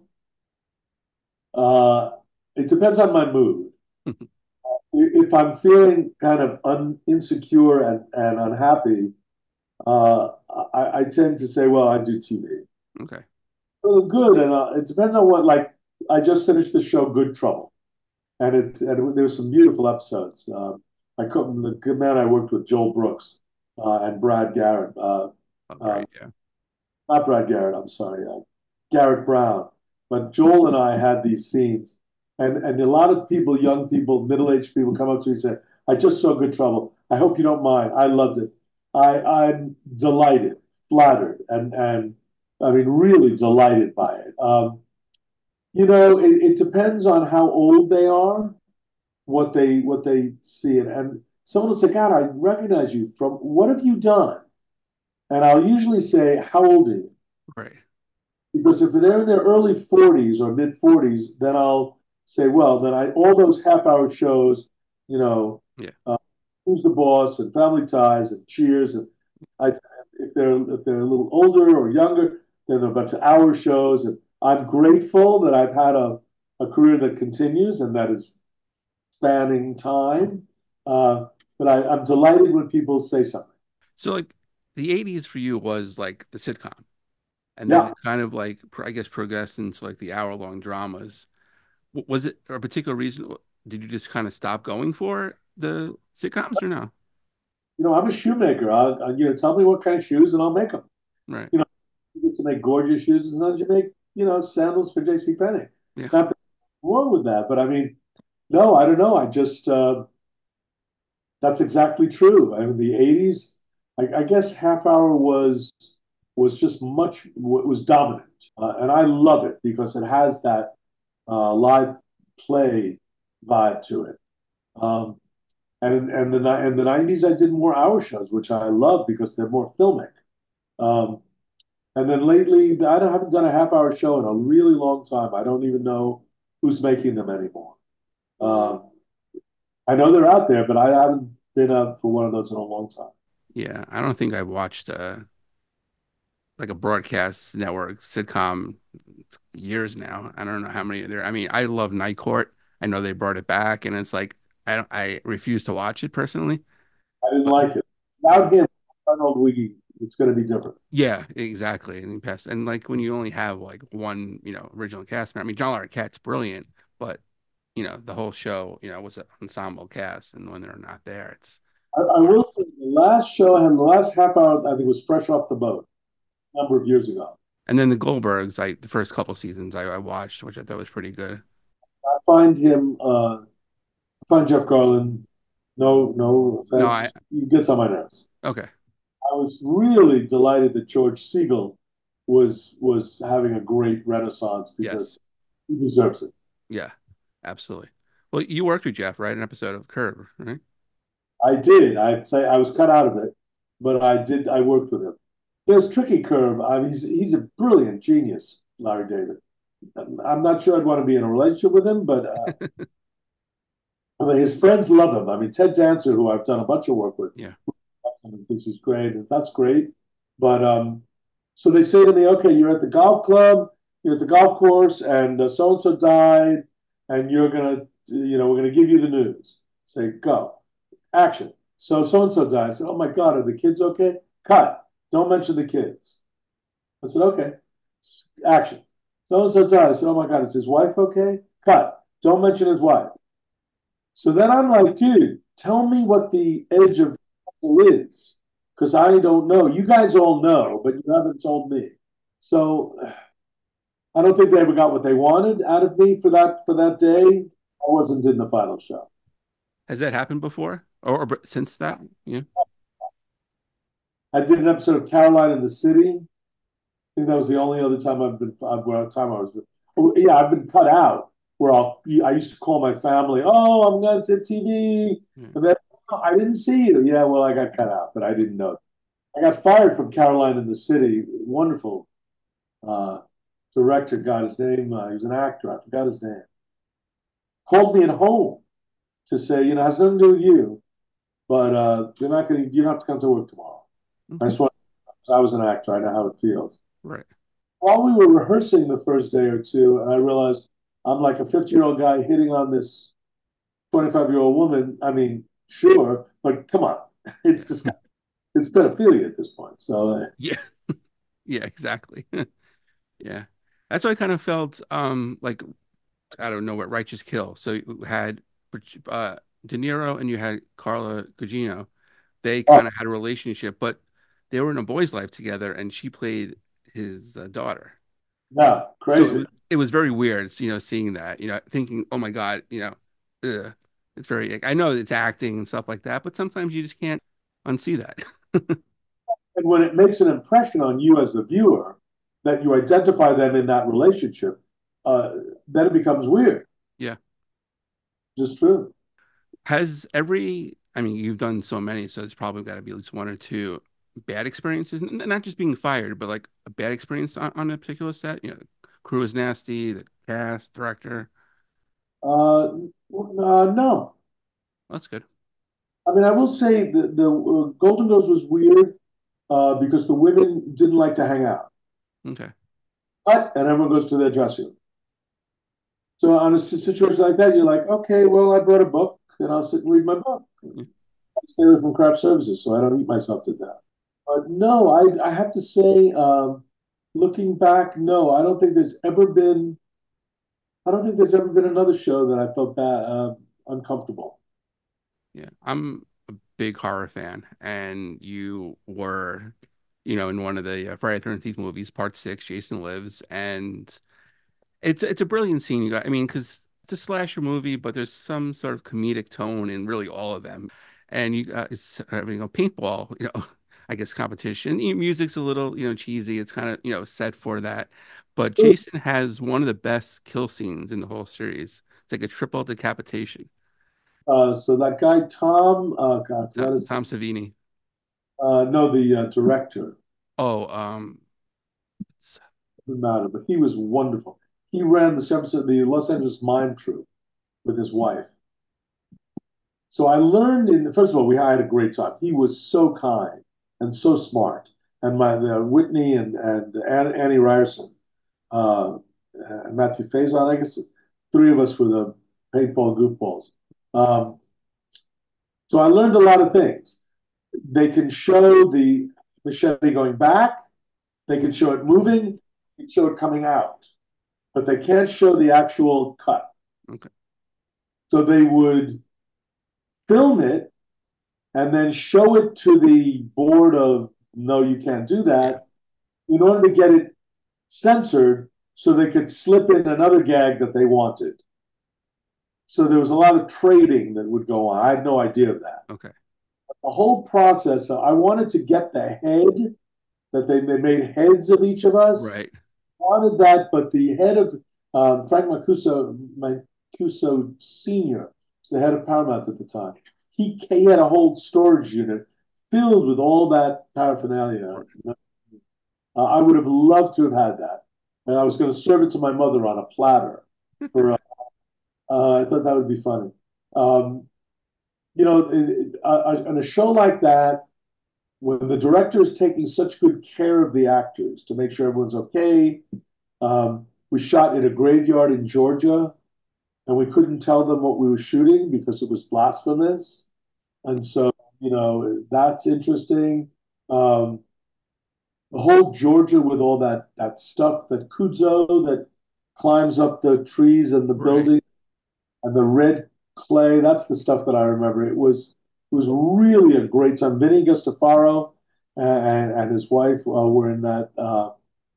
Uh, it depends on my mood. If I'm feeling kind of un, insecure and, and unhappy, uh, I, I tend to say, well, I do T V. Okay. Well, good, and uh, it depends on what. Like, I just finished the show Good Trouble, and it's and it, there's some beautiful episodes. Uh, I couldn't the good man I worked with, Joel Brooks, uh, and Brad Garrett. Uh, Oh, uh, great. Yeah. not Brad Garrett. I'm sorry, uh, Garrett Brown. But Joel and I had these scenes, and and a lot of people, young people, middle aged people, come up to me and say, "I just saw Good Trouble. I hope you don't mind. I loved it. I, I'm delighted, flattered, and and I mean really delighted by it. Um, you know, it, it depends on how old they are, what they what they see, and, and someone will say, "God, I recognize you from what have you done?" And I'll usually say, "How old are you?" Right. Because if they're in their early forties or mid forties, then I'll say, "Well, then I all those half hour shows, you know, Yeah. uh, Who's the Boss and Family Ties and Cheers, and I if they're if they're a little older or younger, then they're a bunch of hour shows, and I'm grateful that I've had a a career that continues and that is spanning time. Uh, but I, I'm delighted when people say something. So like the eighties for you was like the sitcom. And then Yeah, it kind of like I guess progressed into like the hour long dramas. W- Was it a particular reason? Did you just kind of stop going for the sitcoms or no? you know, I'm a shoemaker. I, I, you know, tell me what kind of shoes and I'll make them. Right. You know, you get to make gorgeous shoes as long as you make, you know, sandals for J C Penney. Yeah. Not that wrong with that, but I mean, no, I don't know. I just uh, that's exactly true. I mean, the eighties, I, I guess half hour was was just much was dominant, uh, and I love it because it has that uh, live play vibe to it. Um, and and the and the nineties, I did more hour shows, which I love because they're more filmic. Um, and then lately, I don't, haven't done a half hour show in a really long time. I don't even know who's making them anymore. Um, I know they're out there, but I haven't been up for one of those in a long time. Yeah. I don't think I've watched uh like a broadcast network sitcom years now. I don't know how many there. I mean, I love Night Court. I know they brought it back and it's like I don't I refuse to watch it personally. I didn't But like it. yeah. Without him, Arnold Wiggy, it's going to be different. Yeah, exactly. And he passed. And like when you only have like one, you know, original cast member. I mean, John Larroquette's brilliant, but you know, the whole show, you know, was an ensemble cast, and when they're not there, it's I, it's I hard. will say the last show and the last half hour, I think, was fresh off the boat a number of years ago. And then the Goldbergs, I the first couple seasons I, I watched, which I thought was pretty good. I find him, uh, I find Jeff Garland, no, no No, I offense, he gets on my nerves. okay. I was really delighted that George Siegel was was having a great renaissance Yes. because he deserves it. Yeah, absolutely. Well, you worked with Jeff, right? An episode of Curb, right? I did. I play. I was cut out of it, but I did. I worked with him. There's Tricky Curve. I mean, he's he's a brilliant genius, Larry David. I'm not sure I'd want to be in a relationship with him, but uh, I mean, his friends love him. I mean, Ted Dancer, who I've done a bunch of work with, Yeah. thinks he's great, and that's great. But um, so they say to me, "Okay, you're at the golf club, you're at the golf course, and so and so died, and you're gonna, you know, we're gonna give you the news." Say, go, action. So so and so died. I said, "Oh my God, are the kids okay?" Cut. Don't mention the kids. I said, "Okay." Action. So and so died. I said, "Oh my God, is his wife okay?" Cut. Don't mention his wife. So then I'm like, dude, tell me what the edge of is, because I don't know. You guys all know, but you haven't told me. So I don't think they ever got what they wanted out of me for that for that day. I wasn't in the final show. Has that happened before, or, or since that? Yeah. I did an episode of Caroline in the City. I think that was the only other time I've been where time I was. Oh, yeah, I've been cut out where I'll I used to call my family. Oh, I'm going to T V, Yeah. and then oh, I didn't see you. Yeah, well, I got cut out, but I didn't know. I got fired from Caroline in the City. Wonderful uh, director, got his name. Uh, he was an actor. I forgot his name. Called me at home to say, you know, it has nothing to do with you, but uh, you're not going to, you don't have to come to work tomorrow. I Okay. just want, I was an actor. I know how it feels. Right. While we were rehearsing the first day or two, and I realized I'm like a fifty year old guy hitting on this twenty-five year old woman. I mean, sure, but come on. It's just, it's pedophilia at this point. So, uh, Yeah. Yeah. Exactly. Yeah. That's why I kind of felt um like I don't know what Righteous Kill. So you had uh De Niro and you had Carla Gugino. They oh, kind of had a relationship, but they were in a boy's life together, and she played his uh, daughter. no, So it crazy. was it was very weird, you know, seeing that, you know, thinking, oh my God, you know, ugh. It's very. I know it's acting and stuff like that, but sometimes you just can't unsee that. And when it makes an impression on you as the viewer, that you identify them in that relationship, uh, then it becomes weird. Yeah. Just true. Has every, I mean, you've done so many, so it's probably got to be at least one or two bad experiences, n- not just being fired, but like a bad experience on, on a particular set. You know, the crew is nasty, the cast, director. Uh, uh, no, That's good. I mean I will say the the uh, Golden Girls was weird uh, because the women didn't like to hang out, Okay. but and everyone goes to their dressing room. So on a situation like that, you're like, okay, well, I brought a book and I'll sit and read my book. Yeah. I stay away from craft services, so I don't eat myself to death. But no, I I have to say, um, looking back, no, I don't think there's ever been. I don't think there's ever been another show that I felt bad, uh, uncomfortable. Yeah. I'm a big horror fan, and you were, you know, in one of the uh, Friday the thirteenth movies, Part Six, Jason Lives, and It's it's a brilliant scene, you got. I mean, because it's a slasher movie, but there's some sort of comedic tone in really all of them. And you got it's uh, you know paintball, you know, I guess competition. The music's a little you know cheesy. It's kind of you know set for that. But Jason has one of the best kill scenes in the whole series. It's like a triple decapitation. Uh, so that guy Tom, uh, God, Tom, what is Tom Savini. uh, no the uh, director? Oh, um, Doesn't matter, but he was wonderful. He ran the San Francisco, the Los Angeles Mime Troupe with his wife. So I learned in first of all, we had a great time. He was so kind and so smart, and my uh, Whitney and and Annie Ryerson, uh, and Matthew Faison, I guess, three of us were the paintball goofballs. Um, so I learned a lot of things. They can show the machete going back. They can show it moving. They can show it coming out, but they can't show the actual cut. okay. So they would film it and then show it to the board of no, you can't do Yeah. that in order to get it censored so they could slip in another gag that they wanted. So there was a lot of trading that would go on. I had no idea of that. Okay. The whole process, I wanted to get the head that they, they made heads of each of us. Right. Wanted that, but the head of um, Frank Mancuso, Mancuso Senior, the head of Paramount at the time, he, he had a whole storage unit filled with all that paraphernalia. Uh, I would have loved to have had that. And I was going to serve it to my mother on a platter. For uh, uh, I thought that would be funny. Um, you know, uh, on a show like that, when the director is taking such good care of the actors to make sure everyone's okay, um, we shot in a graveyard in Georgia, and we couldn't tell them what we were shooting because it was blasphemous. And so, you know, that's interesting. Um, the whole Georgia with all that that stuff, that Kudzo that climbs up the trees and the Right. building and the red clay. That's the stuff that I remember. It was it was really a great time. Vinny Gustafaro and, and his wife uh, were in that. Uh,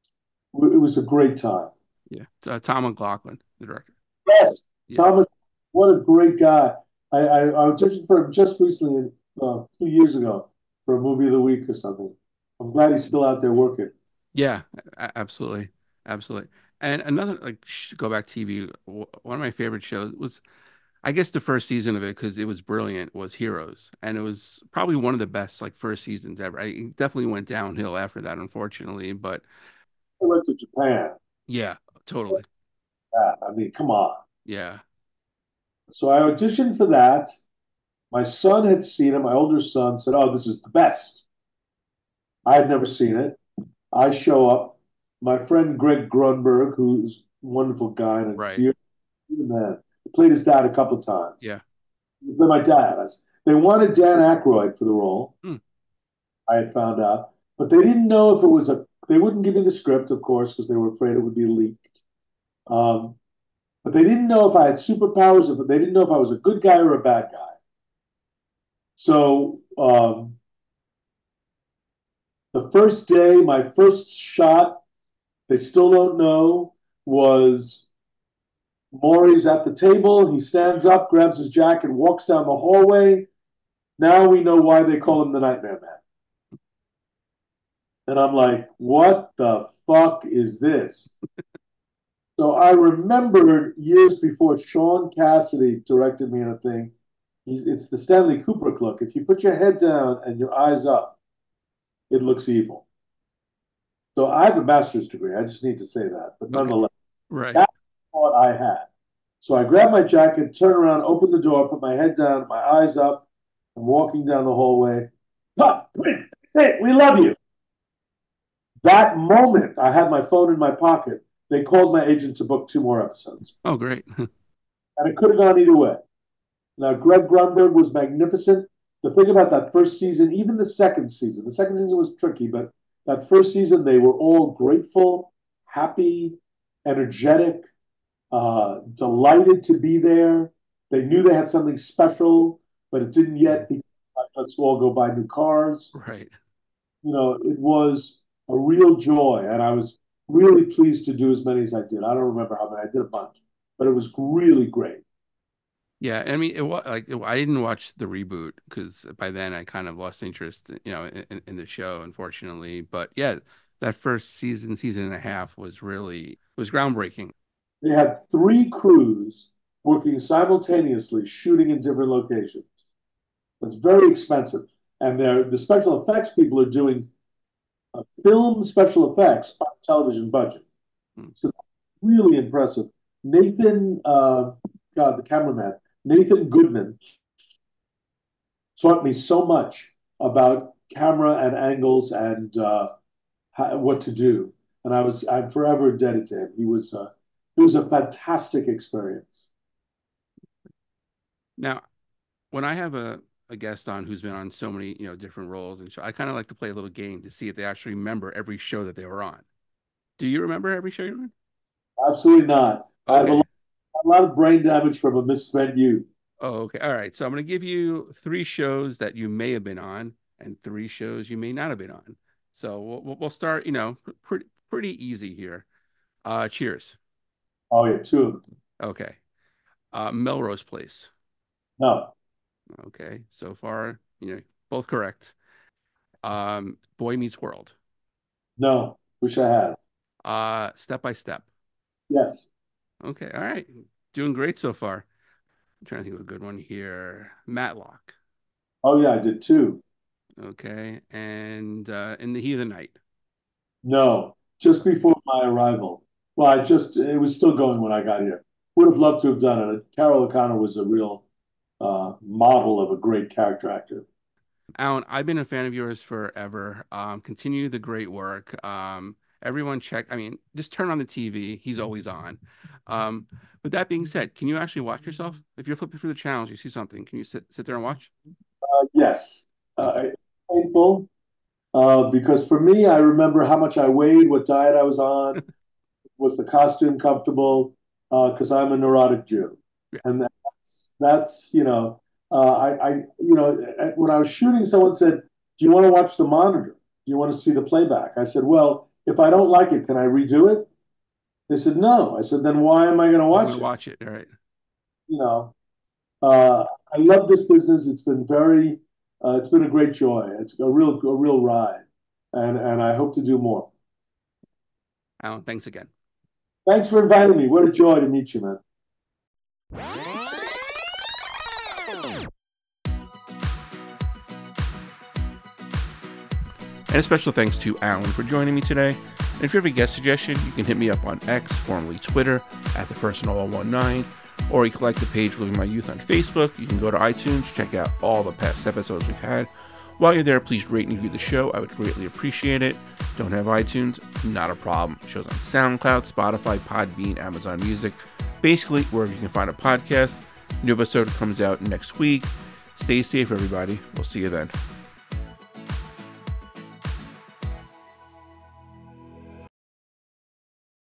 it was a great time. Yeah. Uh, Tom McLaughlin, the director. Yes, Yeah. Tom, what a great guy. I, I, I auditioned for him just recently, uh, two years ago, for a movie of the week or something. I'm glad he's still out there working. Yeah, a- absolutely. Absolutely. And another, like, sh- go back T V, w- one of my favorite shows was, I guess, the first season of it because it was brilliant, was Heroes. And it was probably one of the best, like, first seasons ever. I, it definitely went downhill after that, unfortunately. But I went to Japan. yeah, totally. Yeah, I mean, come on. Yeah. So I auditioned for that. My son had seen it. My older son said, "Oh, this is the best." I had never seen it. I show up. My friend Greg Grunberg, who's a wonderful guy and a Right. dear man, played his dad a couple of times. Yeah. But my dad, they wanted Dan Aykroyd for the role. Hmm. I had found out, but they didn't know if it was a. They wouldn't give me the script, of course, because they were afraid it would be leaked. Um, but they didn't know if I had superpowers. If they didn't know if I was a good guy or a bad guy. So um, the first day, my first shot, they still don't know, was Maury's at the table. He stands up, grabs his jacket, walks down the hallway. Now we know why they call him the Nightmare Man. And I'm like, what the fuck is this? So I remembered years before Sean Cassidy directed me on a thing. He's, it's the Stanley Kubrick look. If you put your head down and your eyes up, it looks evil. So I have a master's degree. I just need to say that. But Okay. nonetheless, Right. that's what I had. So I grabbed my jacket, turn around, open the door, put my head down, my eyes up. I'm walking down the hallway. Cut! Hey, we love you. That moment, I had my phone in my pocket. They called my agent to book two more episodes. Oh, great. And it could have gone either way. Now, Greg Grunberg was magnificent. The thing about that first season, even the second season, the second season was tricky, but that first season, they were all grateful, happy, energetic, uh, delighted to be there. They knew they had something special, but it didn't yet be, let's all go buy new cars. Right. You know, it was a real joy. And I was really pleased to do as many as I did. I don't remember how many, I did a bunch, but it was really great. Yeah, I mean, it was like it, I didn't watch the reboot because by then I kind of lost interest, you know, in, in the show, unfortunately. But yeah, that first season, season and a half was really was groundbreaking. They had three crews working simultaneously, shooting in different locations. That's very expensive, and they're, the special effects people are doing uh, film special effects on a television budget. Hmm. So really impressive. Nathan, uh, God, the cameraman, Nathan Goodman taught me so much about camera and angles and uh, how, what to do, and I was I'm forever indebted to him. He was uh, it was a fantastic experience. Now, when I have a, a guest on who's been on so many, you know, different roles and show, I kind of like to play a little game to see if they actually remember every show that they were on. Do you remember every show you're on? Absolutely not. I have a Okay. lot, a lot of brain damage from a misspent youth. Oh, okay. All right. So I'm going to give you three shows that you may have been on and three shows you may not have been on. So we'll, we'll start, you know, pretty pretty easy here. Uh, Cheers. Oh yeah, two of them. Okay. Uh, Melrose Place. No, Okay. So far, you know, both correct. Um, Boy Meets World. no. Wish I had. Uh, Step by Step. Yes. Okay. All right. Doing great so far. I'm trying to think of a good one here. Matlock. Oh yeah, I did two. Okay. And uh, In the Heat of the Night. No, just before my arrival. Well, I just it was still going when I got here. Would have loved to have done it. Carol O'Connor was a real uh, model of a great character actor. Alan, I've been a fan of yours forever. Um, continue the great work. Um, everyone check. I mean, just turn on the T V. He's always on. Um, with that being said, can you actually watch yourself? If you're flipping through the channels, you see something. Can you sit sit there and watch? Uh, yes, uh, Okay. it's painful uh, because for me, I remember how much I weighed, what diet I was on, was the costume comfortable? Because uh, I'm a neurotic Jew, Yeah. and that's that's you know uh, I I you know when I was shooting, someone said, "Do you want to watch the monitor? Do you want to see the playback?" I said, "Well, if I don't like it, can I redo it?" They said, "No." I said, "Then why am I going to I'm gonna watch it?" watch it. All right. You know, uh, I love this business. It's been very, uh, it's been a great joy. It's a real a real ride, and and I hope to do more. Alan, thanks again. Thanks for inviting me. What a joy to meet you, man. And a special thanks to Alan for joining me today. And if you have a guest suggestion, you can hit me up on X, formerly Twitter, at the personal one one nine, or you can like the page Living My Youth on Facebook. You can go to iTunes, check out all the past episodes we've had. While you're there, please rate and review the show. I would greatly appreciate it. Don't have iTunes? Not a problem. Shows on SoundCloud, Spotify, Podbean, Amazon Music, basically wherever you can find a podcast. New episode comes out next week. Stay safe, everybody. We'll see you then.